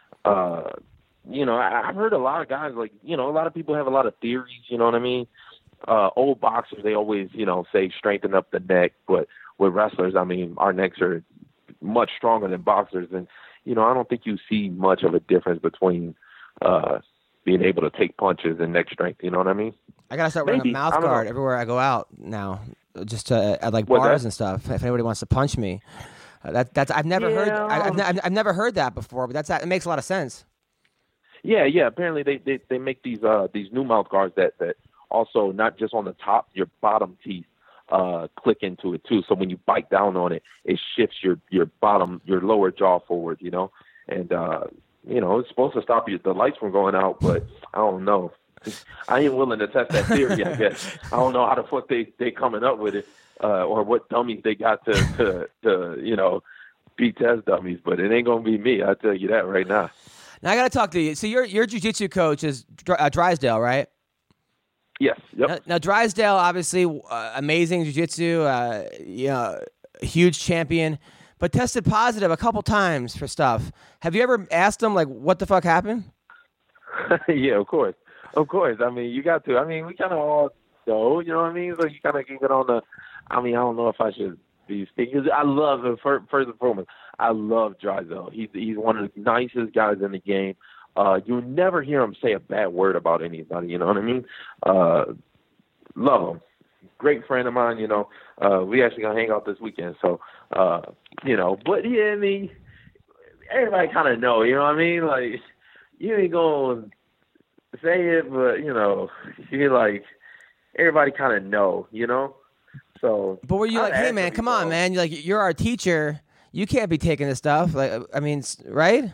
I've heard a lot of guys a lot of people have a lot of theories. You know what I mean? Old boxers, they always say strengthen up the neck, but with wrestlers, I mean, our necks are much stronger than boxers, and I don't think you see much of a difference between being able to take punches and neck strength. You know what I mean? I gotta start wearing a mouth guard everywhere I go out now, just to, at like bars and stuff. If anybody wants to punch me, that's I've never heard. I've never heard that before, but it makes a lot of sense. Yeah. Apparently, they make these new mouth guards that also not just on the top, your bottom teeth click into it too. So when you bite down on it, it shifts your lower jaw forward. You know, and it's supposed to stop the lights from going out, but I don't know. I ain't willing to test that theory, I guess. I don't know how the fuck they coming up with it, or what dummies they got to be test dummies, but it ain't gonna be me. I'll tell you that right now. Now I gotta talk to you. So your jiu-jitsu coach is Drysdale, right? Yes. Yep. Now Drysdale, obviously, amazing jiu-jitsu, huge champion, but tested positive a couple times for stuff. Have you ever asked him, like, what the fuck happened? Yeah, of course. I mean, you got to. I mean, we kind of all know, you know what I mean? So you kind of keep it on the. I mean, I don't know if I should be speaking. I love him, first and foremost. I love Drysdale. He's one of the nicest guys in the game. You'll never hear him say a bad word about anybody. You know what I mean? Love him. Great friend of mine. We actually gonna hang out this weekend. So, but yeah, I mean, everybody kind of know. You know what I mean? Like, you ain't gonna say it, but you're like, everybody kind of know. So. But were you like, hey man, come on, man? You're our teacher. You can't be taking this stuff. Like, I mean, right?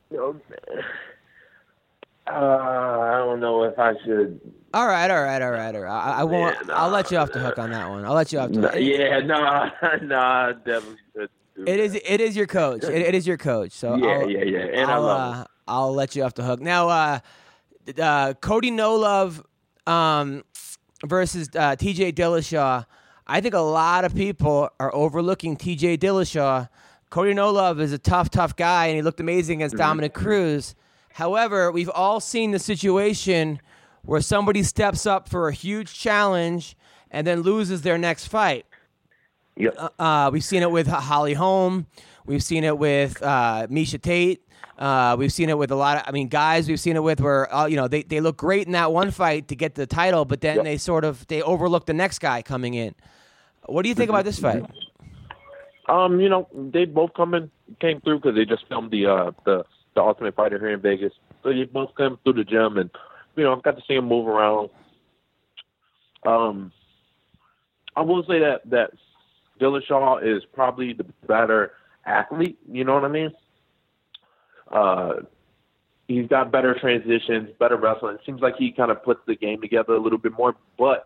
I don't know if I should. All right. I won't. Yeah, I'll let you off the hook on that one. I'll let you off the hook. Yeah, I definitely should. It is your coach. It is your coach. So yeah. And I'll let you off the hook. Now, Cody No Love versus T.J. Dillashaw. I think a lot of people are overlooking T.J. Dillashaw. Cody No Love is a tough guy, and he looked amazing against Dominic Cruz. However, we've all seen the situation where somebody steps up for a huge challenge and then loses their next fight. Yep. We've seen it with Holly Holm. We've seen it with Miesha Tate. We've seen it with a lot of, guys we've seen it with where, they look great in that one fight to get the title, but then they overlook the next guy coming in. What do you think about this fight? They both came through because they just filmed the Ultimate Fighter here in Vegas. So they both came through the gym, and I've got to see them move around. I will say that Dillashaw is probably the better athlete. You know what I mean? He's got better transitions, better wrestling. It seems like he kind of puts the game together a little bit more. But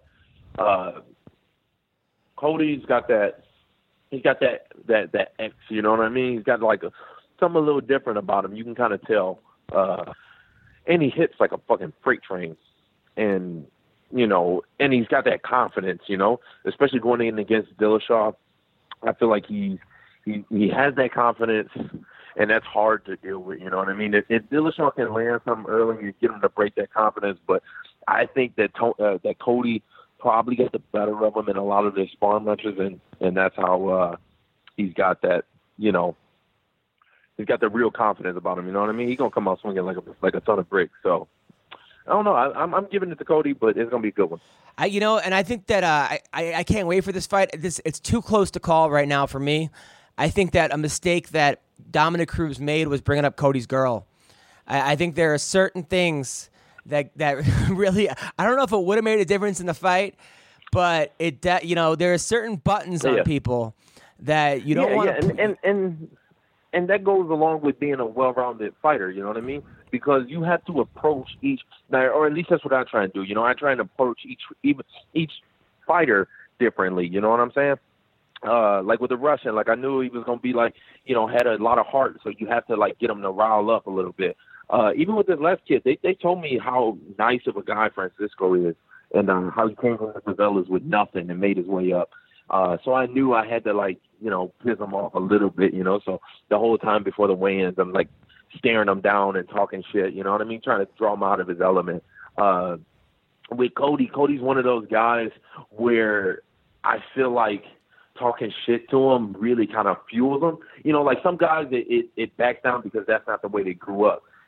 Cody's got that. He's got that X. You know what I mean? He's got like something a little different about him. You can kind of tell. And he hits like a fucking freight train. And and he's got that confidence. Especially going in against Dillashaw. I feel like he has that confidence. And that's hard to deal with, you know what I mean? If Dillashaw can land something early, you get him to break that confidence. But I think that that Cody probably got the better of him in a lot of their sparring matches, and that's how he's got that, he's got the real confidence about him. You know what I mean? He's gonna come out swinging like a ton of bricks. So I don't know. I'm giving it to Cody, but it's gonna be a good one. And I think that I can't wait for this fight. It's too close to call right now for me. I think that a mistake that Dominic Cruz made was bringing up Cody's girl. I think there are certain things that really, I don't know if it would have made a difference in the fight, but there are certain buttons on people that you don't want to. And that goes along with being a well-rounded fighter. You know what I mean? Because you have to approach each, or at least that's what I try and do. I try and approach each fighter differently. You know what I'm saying? Like with the Russian, I knew he was going to be had a lot of heart, so you have to get him to rile up a little bit. Even with this last kid, they told me how nice of a guy Francisco is, and how he came from the favelas with nothing and made his way up. So I knew I had to piss him off a little bit, so the whole time before the weigh-ins, I'm staring him down and talking shit, you know what I mean? Trying to draw him out of his element. With Cody's one of those guys where I feel like talking shit to him really kind of fuels them. Some guys, it backs down because that's not the way they grew up.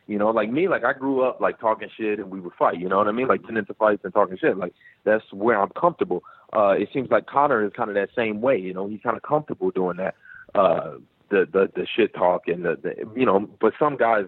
You know, like me, like I grew up like talking shit and we would fight. You know what I mean? Like getting into fights and talking shit. Like that's where I'm comfortable. It seems like Conor is kind of that same way. You know, he's kind of comfortable doing that. The shit talk and the you know. But some guys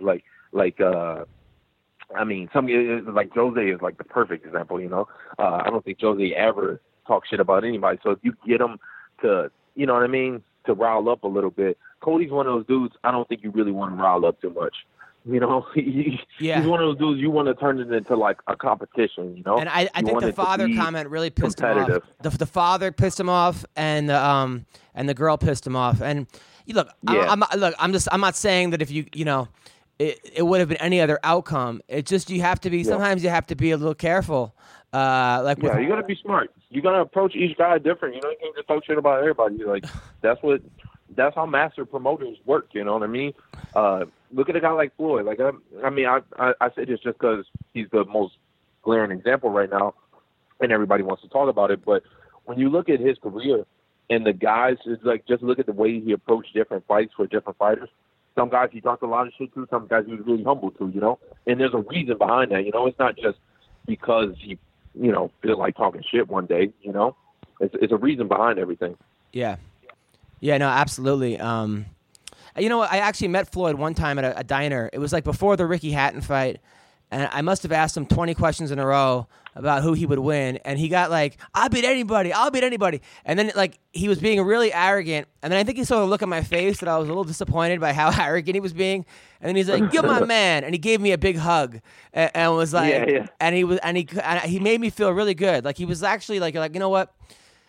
I mean, some like Jose is like the perfect example. You know, I don't think Jose ever talks shit about anybody. So if you get him to, you know what I mean, to rile up a little bit. Cody's one of those dudes I don't think you really want to rile up too much. You know, he's one of those dudes you want to turn it into like a competition, you know? And I think the father comment really pissed him off. The father pissed him off, and the girl pissed him off. And look, I'm not saying that if you know, it would have been any other outcome. It just you have to be sometimes you have to be a little careful. You got to be smart. You got to approach each guy different. You know, you can't just talk shit about everybody. Like that's how master promoters work. You know what I mean? Look at a guy like Floyd. Like I say this just because he's the most glaring example right now, and everybody wants to talk about it. But when you look at his career and the guys, it's like just look at the way he approached different fights for different fighters. Some guys he talked a lot of shit to. Some guys he was really humble to. You know, and there's a reason behind that. You know, it's not just because he, you know, feel like talking shit one day. You know, it's a reason behind everything. Yeah. Yeah, no, absolutely. You know what? I actually met Floyd one time at a diner. It was like before the Ricky Hatton fight, and I must have asked him 20 questions in a row about who he would win, and he got like, I'll beat anybody. And then like he was being really arrogant, and then I think he saw a look on my face that I was a little disappointed by how arrogant he was being, and then he's like, you're my man, and he gave me a big hug, and was like, and he made me feel really good. Like he was actually like you know what?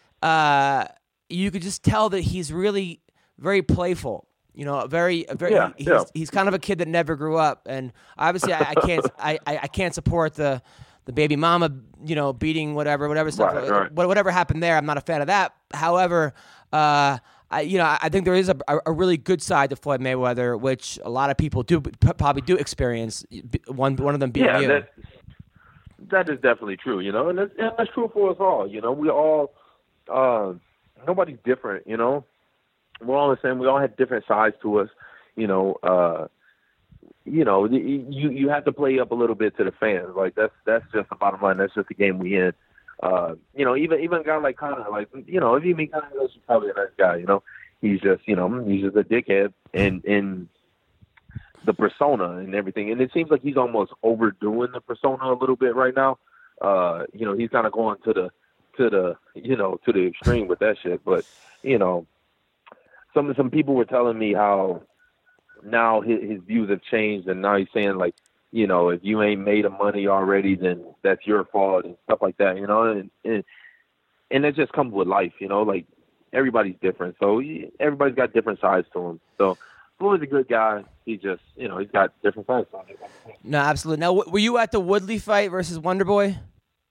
You could just tell that he's really very playful. You know, he's kind of a kid that never grew up, and obviously I can't support the baby mama, you know, beating whatever stuff, right. Whatever happened there. I'm not a fan of that. However, I think there is a really good side to Floyd Mayweather, which a lot of people probably do experience. One of them being you. That is definitely true. You know, and that's true for us all. You know, we all nobody's different. You know. We're all the same. We all have different sides to us, you know. You have to play up a little bit to the fans. Like that's just the bottom line. That's just the game we in. You know, even a guy like Conor, like, you know, if you meet Conor, he's probably a nice guy. You know, he's just a dickhead in the persona and everything. And it seems like he's almost overdoing the persona a little bit right now. You know, he's kind of going to the extreme with that shit. But you know. Some people were telling me how now his views have changed, and now he's saying like, you know, if you ain't made of money already, then that's your fault and stuff like that, you know, and it just comes with life, you know, like everybody's different, so everybody's got different sides to him. So Floyd's a good guy. He just, you know, he's got different sides to him. No, absolutely. Now, were you at the Woodley fight versus Wonder Boy?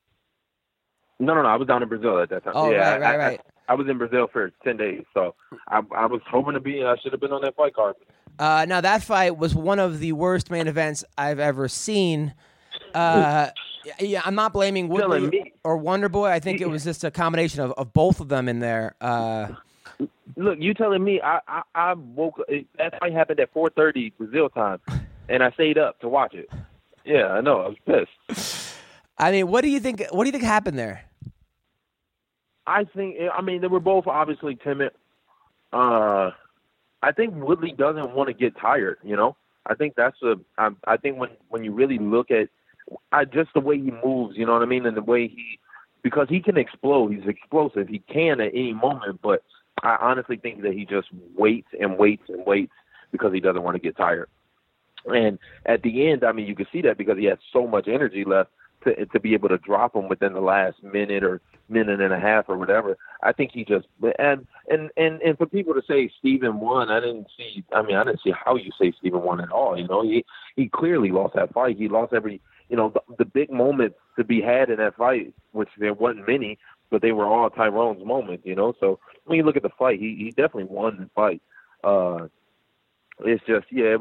No, I was down in Brazil at that time. Oh, yeah, right. I was in Brazil for 10 days, so I was hoping to be. I should have been on that fight card. Now, that fight was one of the worst main events I've ever seen. Yeah, I'm not blaming Woodley or Wonder Boy. I think it was just a combination of both of them in there. Look, you telling me I woke up. That fight happened at 4:30 Brazil time, and I stayed up to watch it. Yeah, I know. I was pissed. I mean, what do you think happened there? I mean, they were both obviously timid. I think Woodley doesn't want to get tired, you know? I think I think when you really look at just the way he moves, you know what I mean? And the way because he can explode. He's explosive. He can at any moment, but I honestly think that he just waits and waits and waits because he doesn't want to get tired. And at the end, I mean, you can see that because he has so much energy left to be able to drop him within the last minute or minute and a half or whatever. I think he just and for people to say Steven won, I didn't see how you say Steven won at all. You know, he clearly lost that fight. He lost every, you know, the big moments to be had in that fight, which there wasn't many, but they were all Tyrone's moments. You know, so when you look at the fight, he definitely won the fight. It's just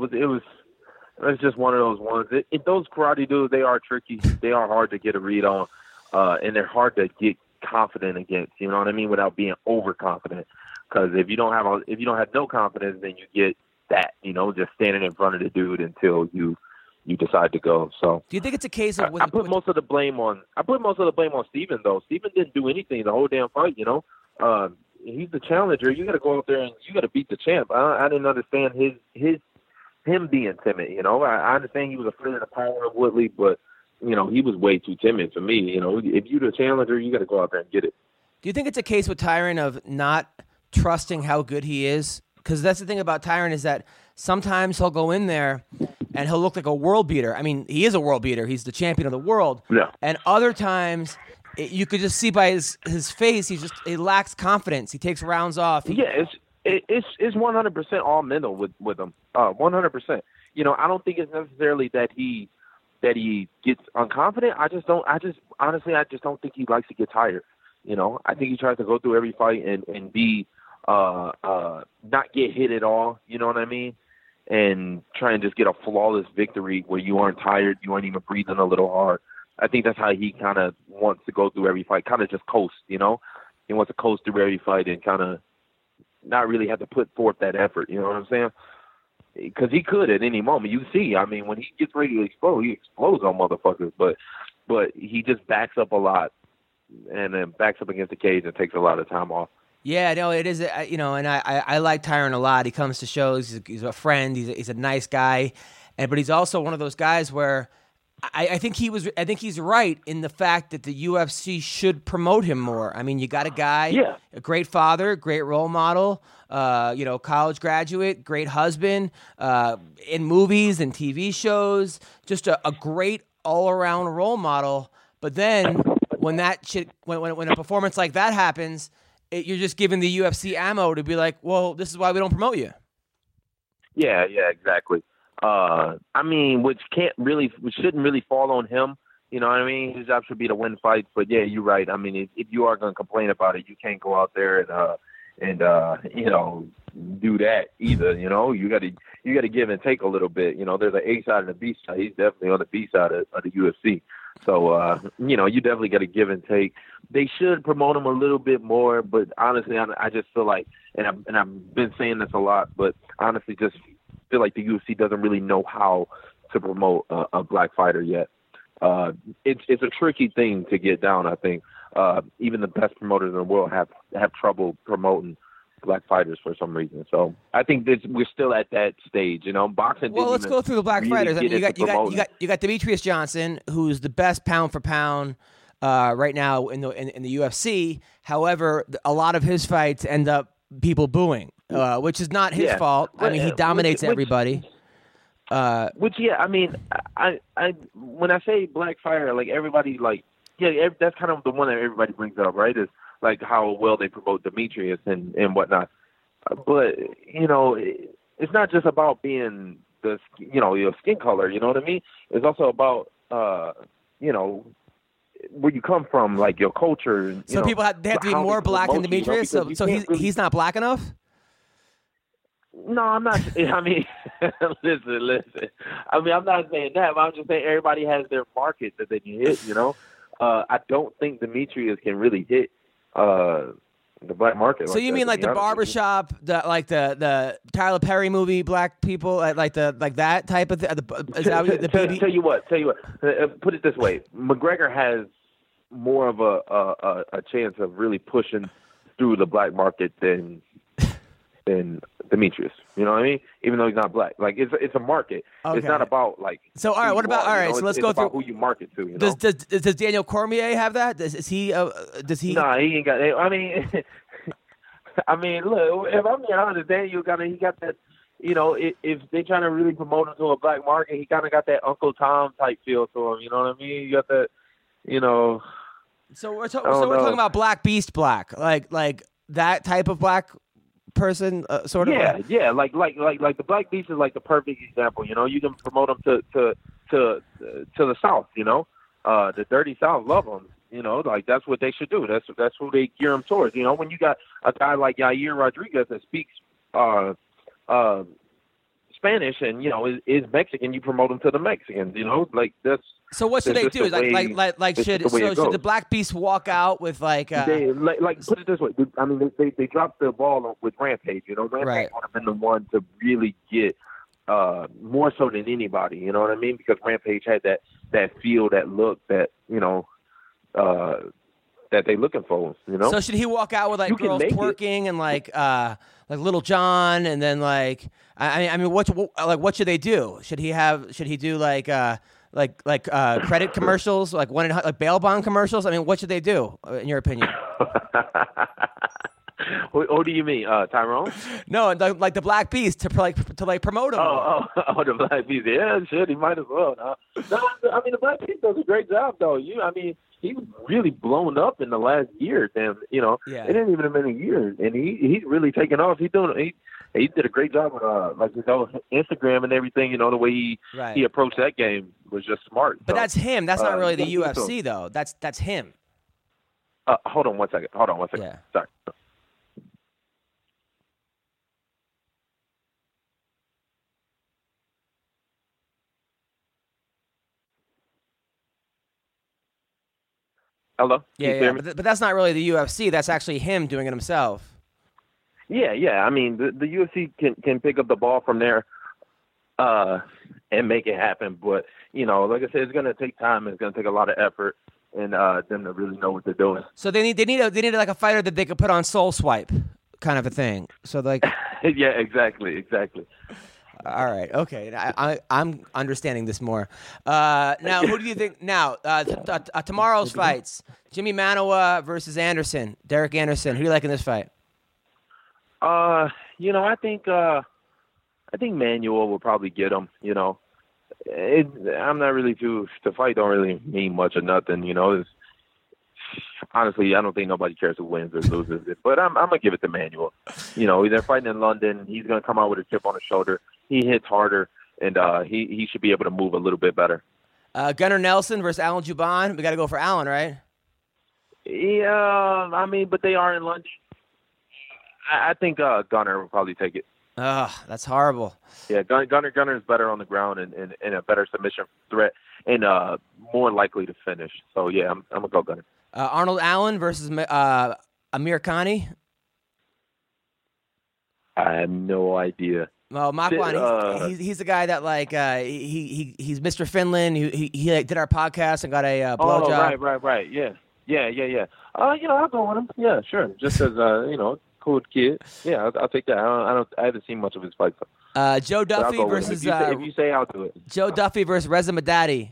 it's just one of those ones. Those karate dudes, they are tricky. They are hard to get a read on, and they're hard to get confident against. You know what I mean? Without being overconfident. Because if you don't have no confidence, then you get that. You know, just standing in front of the dude until you you decide to go. So do you think it's a case of I put most of the blame on Steven though. Steven didn't do anything the whole damn fight. He's the challenger. You got to go out there and you got to beat the champ. I didn't understand him being timid. I understand he was afraid of the power of Woodley, but he was way too timid for me. If you're the challenger, you got to go out there and get it. Do you think it's a case with Tyron of not trusting how good he is? Because that's the thing about Tyron is that sometimes he'll go in there and he'll look like a world beater. I mean, he is a world beater. He's the champion of the world. Yeah. And other times, you could just see by his face, he lacks confidence. He takes rounds off. It's 100% all mental with him. 100%. I don't think it's necessarily that he gets unconfident. I just don't think he likes to get tired. I think he tries to go through every fight and be not get hit at all. You know what I mean? And try and just get a flawless victory where you aren't tired, you aren't even breathing a little hard. I think that's how he kind of wants to go through every fight, kind of just coast. He wants to coast through every fight and kind of not really have to put forth that effort. You know what I'm saying? Because he could at any moment. You see, I mean, when he gets ready to explode, he explodes on motherfuckers. But he just backs up a lot and then backs up against the cage and takes a lot of time off. Yeah, no, it is, and I like Tyron a lot. He comes to shows. He's a friend. He's a nice guy, but he's also one of those guys where I think he's right in the fact that the UFC should promote him more. I mean, you got a guy, a great father, great role model, college graduate, great husband, in movies and TV shows, just a great all-around role model. But then when when a performance like that happens, you're just giving the UFC ammo to be like, well, this is why we don't promote you. Yeah, exactly. Which shouldn't really fall on him. You know what I mean? His job should be to win fights. But yeah, you're right. I mean, if you are going to complain about it, you can't go out there and do that either. You got to give and take a little bit. There's an A side and a B side. He's definitely on the B side of the UFC. So, you definitely got to give and take. They should promote him a little bit more, but honestly, I just feel like, and I've been saying this a lot, but honestly, just feel like the UFC doesn't really know how to promote a black fighter yet. It's a tricky thing to get down. I think even the best promoters in the world have trouble promoting black fighters for some reason. So I think we're still at that stage. Boxing. Well, let's go through the black fighters. I mean, you got Demetrius Johnson, who's the best pound for pound right now in the UFC. However, a lot of his fights end up people booing, which is not his fault. I mean, he dominates everybody. I mean, I when I say black fighter, like everybody, that's kind of the one that everybody brings up, right? Is like how well they promote Demetrius and whatnot. But it's not just about being your skin color. You know what I mean? It's also about where you come from, like your culture. So people have to be more black than Demetrius. So he's not black enough. No, I'm not. I mean, listen. I mean, I'm not saying that, but I'm just saying everybody has their market that they can hit. I don't think Demetrius can really hit the black market. So you mean like the barbershop, the Tyler Perry movie, black people, like that type of thing? Tell you what. Put it this way: McGregor has more of a chance of really pushing through the black market than Demetrius. You know what I mean? Even though he's not black, like it's a market. Okay. It's not about like. So all right, what about all right? So let's go through who you market to. Does Daniel Cormier have that? Does he? Nah, he ain't got. I mean, look. If I'm being honest, Daniel he got that. If they trying to really promote him to a black market, he kind of got that Uncle Tom type feel to him. You know what I mean? You got that. So we're talking about Black Beast Black, like that type of black person, sort of. Yeah, like the Black Beast is like the perfect example. You can promote them to the South. The dirty South love them. Like that's what they should do. That's who they gear them towards. When you got a guy like Yair Rodriguez that speaks Spanish and is Mexican, you promote him to the Mexicans. Like that's. So what should they do? Should the Black Beast walk out with like? Put it this way. I mean, they dropped the ball with Rampage. Rampage would have been the one to really get more so than anybody. You know what I mean? Because Rampage had that feel, that look, that that they looking for. You know. So should he walk out with like You can girls make twerking and like Little John, and then like I mean what should they do? Should he do like credit commercials, like like bail bond commercials? I mean, what should they do in your opinion? What do you mean, Tyrone? No, like the Black Beast to promote him. The Black Beast. Yeah, shit, he might as well. No, I mean the Black Beast does a great job though. I mean, he's really blown up in the last year. Damn, Yeah. It ain't even have been a year, and he's really taken off. He did a great job with like his own Instagram and everything. The way he approached that game was just smart. But so, that's him. That's not really the UFC though. That's him. Hold on one second. Yeah. Sorry. Hello? Yeah. But that's not really the UFC. That's actually him doing it himself. Yeah. I mean, the UFC can pick up the ball from there and make it happen. But, like I said, it's going to take time. It's going to take a lot of effort and them to really know what they're doing. So they need like a fighter that they could put on Soul Swipe kind of a thing. So like Yeah, exactly. All right. Okay. I'm understanding this more. Now, who do you think? Now, tomorrow's fights: Jimmy Manuwa versus Anderson, Derek Anderson. Who do you like in this fight? I think Manuel will probably get him. I'm not really the fight don't really mean much or nothing. Honestly, I don't think nobody cares who wins or loses it. But I'm gonna give it to Manuel. They're fighting in London. He's gonna come out with a chip on his shoulder. He hits harder, and he should be able to move a little bit better. Gunnar Nelson versus Alan Juban. We got to go for Alan, right? Yeah, I mean, but they are in London. I think Gunnar will probably take it. Ugh, that's horrible. Yeah, Gunnar is better on the ground and a better submission threat and more likely to finish. So, yeah, I'm going to go Gunnar. Arnold Allen versus Amir Khani. I have no idea. Well, Makwan, he's the guy that like he's Mr. Finland. He did our podcast and got a blowjob. Right. Yeah. I'll go with him. Yeah, sure. Just as cool kid. Yeah, I'll take that. I haven't seen much of his fights. Joe Duffy versus if you say, I'll do it. Joe Duffy versus Reza Madadi.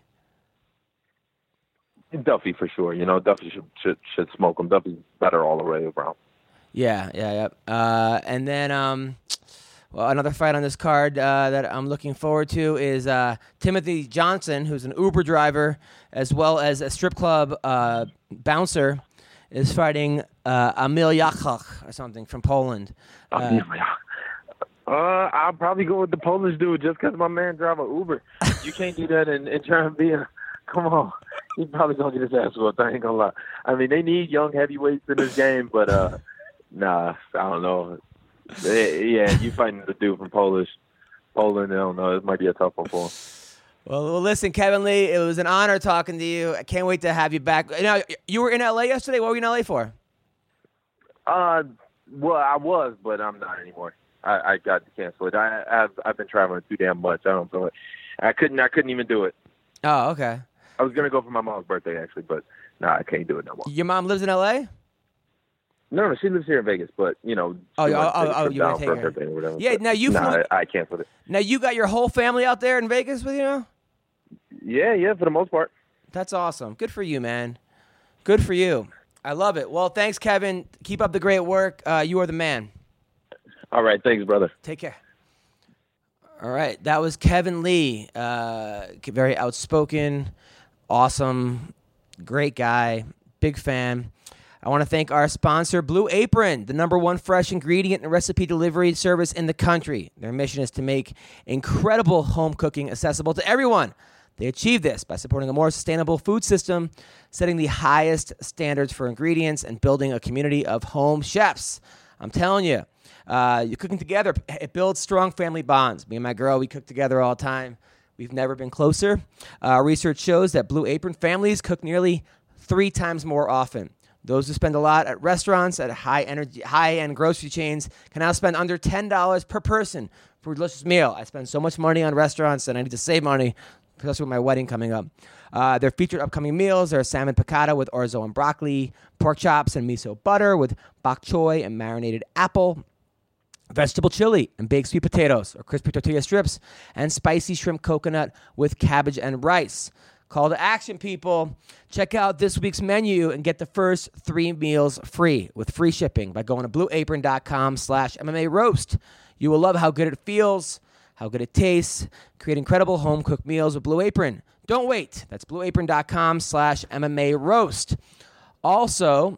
Duffy for sure. Duffy should smoke him. Duffy's better all the way around. Yeah. And then another fight on this card that I'm looking forward to is Timothy Johnson, who's an Uber driver as well as a strip club bouncer, is fighting Emil Jachach or something from Poland. I'll probably go with the Polish dude just because my man drive an Uber. You can't do that and try and be a... Come on. He's probably going to get his ass whooped. I ain't going to lie. I mean, they need young heavyweights in this game, but nah, I don't know. Yeah, you fighting the dude from Poland. I don't know. It might be a tough one for him. Well, listen, Kevin Lee, it was an honor talking to you. I can't wait to have you back. You were in L.A. yesterday. What were you in L.A. for? Well, I was, but I'm not anymore. I got to cancel it. I've been traveling too damn much. I don't know. I couldn't even do it. Oh, okay. I was gonna go for my mom's birthday actually, but I can't do it no more. Your mom lives in L.A.? No, she lives here in Vegas, but you want to take her? Birthday or whatever. Yeah, now I canceled it. Now you got your whole family out there in Vegas with you now? Yeah, for the most part. That's awesome. Good for you, man. Good for you. I love it. Well, thanks, Kevin. Keep up the great work. You are the man. All right, thanks, brother. Take care. All right, that was Kevin Lee. Very outspoken, awesome, great guy, big fan. I want to thank our sponsor, Blue Apron, the #1 fresh ingredient and recipe delivery service in the country. Their mission is to make incredible home cooking accessible to everyone. They achieve this by supporting a more sustainable food system, setting the highest standards for ingredients, and building a community of home chefs. I'm telling you, you're cooking together. It builds strong family bonds. Me and my girl, we cook together all the time. We've never been closer. Research shows that Blue Apron families cook nearly 3 times more often. Those who spend a lot at restaurants, at high-end grocery chains, can now spend under $10 per person for a delicious meal. I spend so much money on restaurants, and I need to save money, especially with my wedding coming up. Their featured upcoming meals are salmon piccata with orzo and broccoli, pork chops and miso butter with bok choy and marinated apple, vegetable chili and baked sweet potatoes or crispy tortilla strips, and spicy shrimp coconut with cabbage and rice. Call to action, people. Check out this week's menu and get the first 3 meals free with free shipping by going to blueapron.com/MMA roast. You will love how good it feels, how good it tastes. Create incredible home-cooked meals with Blue Apron. Don't wait. That's blueapron.com/MMA roast. Also,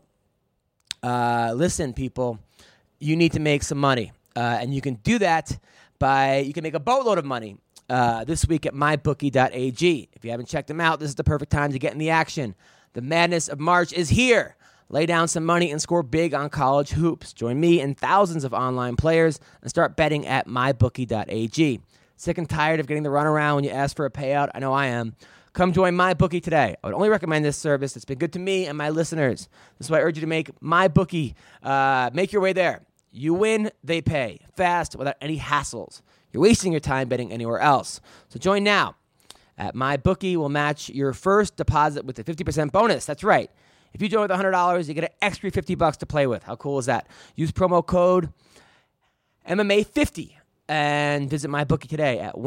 listen, people, you need to make some money. And you can do that you can make a boatload of money this week at mybookie.ag. If you haven't checked them out, this is the perfect time to get in the action. The madness of March is here. Lay down some money and score big on college hoops. Join me and thousands of online players and start betting at mybookie.ag. Sick and tired of getting the runaround when you ask for a payout? I know I am. Come join MyBookie today. I would only recommend this service. It's been good to me and my listeners. This is why I urge you to make MyBookie. Make your way there. You win, they pay. Fast, without any hassles. You're wasting your time betting anywhere else. So join now. At MyBookie, we'll match your first deposit with a 50% bonus. That's right. If you join with $100, you get an extra $50 to play with. How cool is that? Use promo code MMA50 and visit MyBookie today at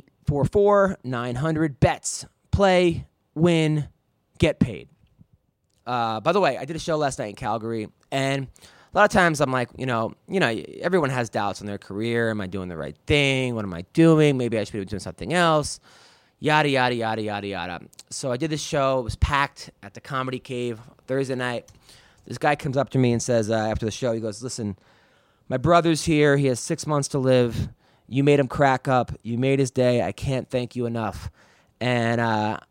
1-844-900-BETS. Play, win, get paid. By the way, I did a show last night in Calgary, and a lot of times I'm like, everyone has doubts on their career. Am I doing the right thing? What am I doing? Maybe I should be doing something else. Yada, yada, yada, yada, yada. So I did this show. It was packed at the Comedy Cave Thursday night. This guy comes up to me and says, after the show, he goes, listen, my brother's here. He has 6 months to live. You made him crack up. You made his day. I can't thank you enough. And, I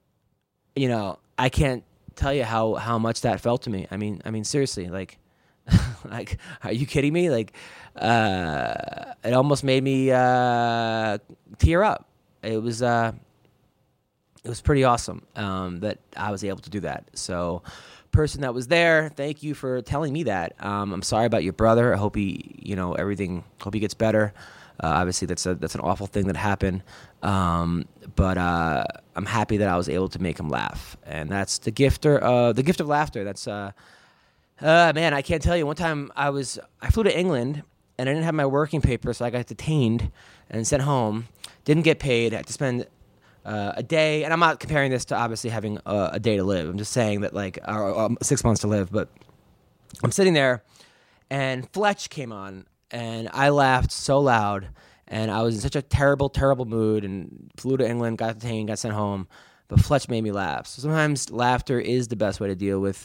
can't tell you how much that felt to me. I mean, seriously, like, like, are you kidding me? Like, it almost made me tear up. It was pretty awesome that I was able to do that. So, person that was there, thank you for telling me that. I'm sorry about your brother. I hope he, hope he gets better. Obviously, that's an awful thing that happened. But I'm happy that I was able to make him laugh, and that's the gift of laughter. That's man, I can't tell you. One time I flew to England and I didn't have my working paper, so I got detained and sent home. Didn't get paid. I had to spend a day, and I'm not comparing this to obviously having a day to live. I'm just saying that or 6 months to live. But I'm sitting there, and Fletch came on, and I laughed so loud, and I was in such a terrible, terrible mood, and flew to England, got detained, got sent home. But Fletch made me laugh. So sometimes laughter is the best way to deal with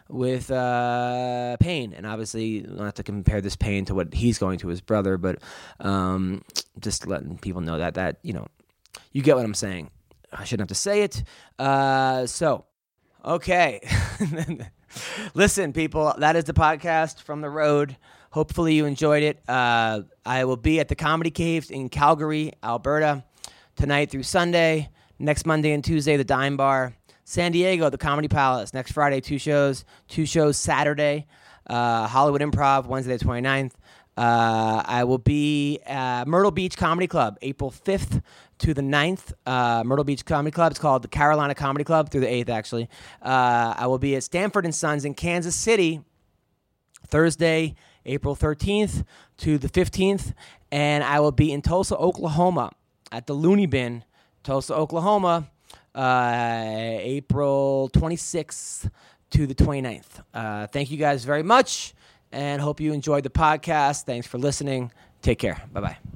pain, and obviously not to compare this pain to what he's going to his brother, but just letting people know that you get what I'm saying. I shouldn't have to say it. So, okay. Listen, people, that is the podcast from the road. Hopefully you enjoyed it. I will be at the Comedy Cave in Calgary, Alberta, tonight through Sunday. Next Monday and Tuesday, the Dime Bar. San Diego, the Comedy Palace. Next Friday, 2 shows. 2 shows Saturday. Hollywood Improv, Wednesday the 29th. I will be at Myrtle Beach Comedy Club, April 5th to the 9th. Myrtle Beach Comedy Club. It's called the Carolina Comedy Club, through the 8th, actually. I will be at Stanford & Sons in Kansas City, Thursday, April 13th to the 15th. And I will be in Tulsa, Oklahoma, at the Looney Bin, Tulsa, Oklahoma, April 26th to the 29th. Thank you guys very much, and hope you enjoyed the podcast. Thanks for listening. Take care. Bye-bye.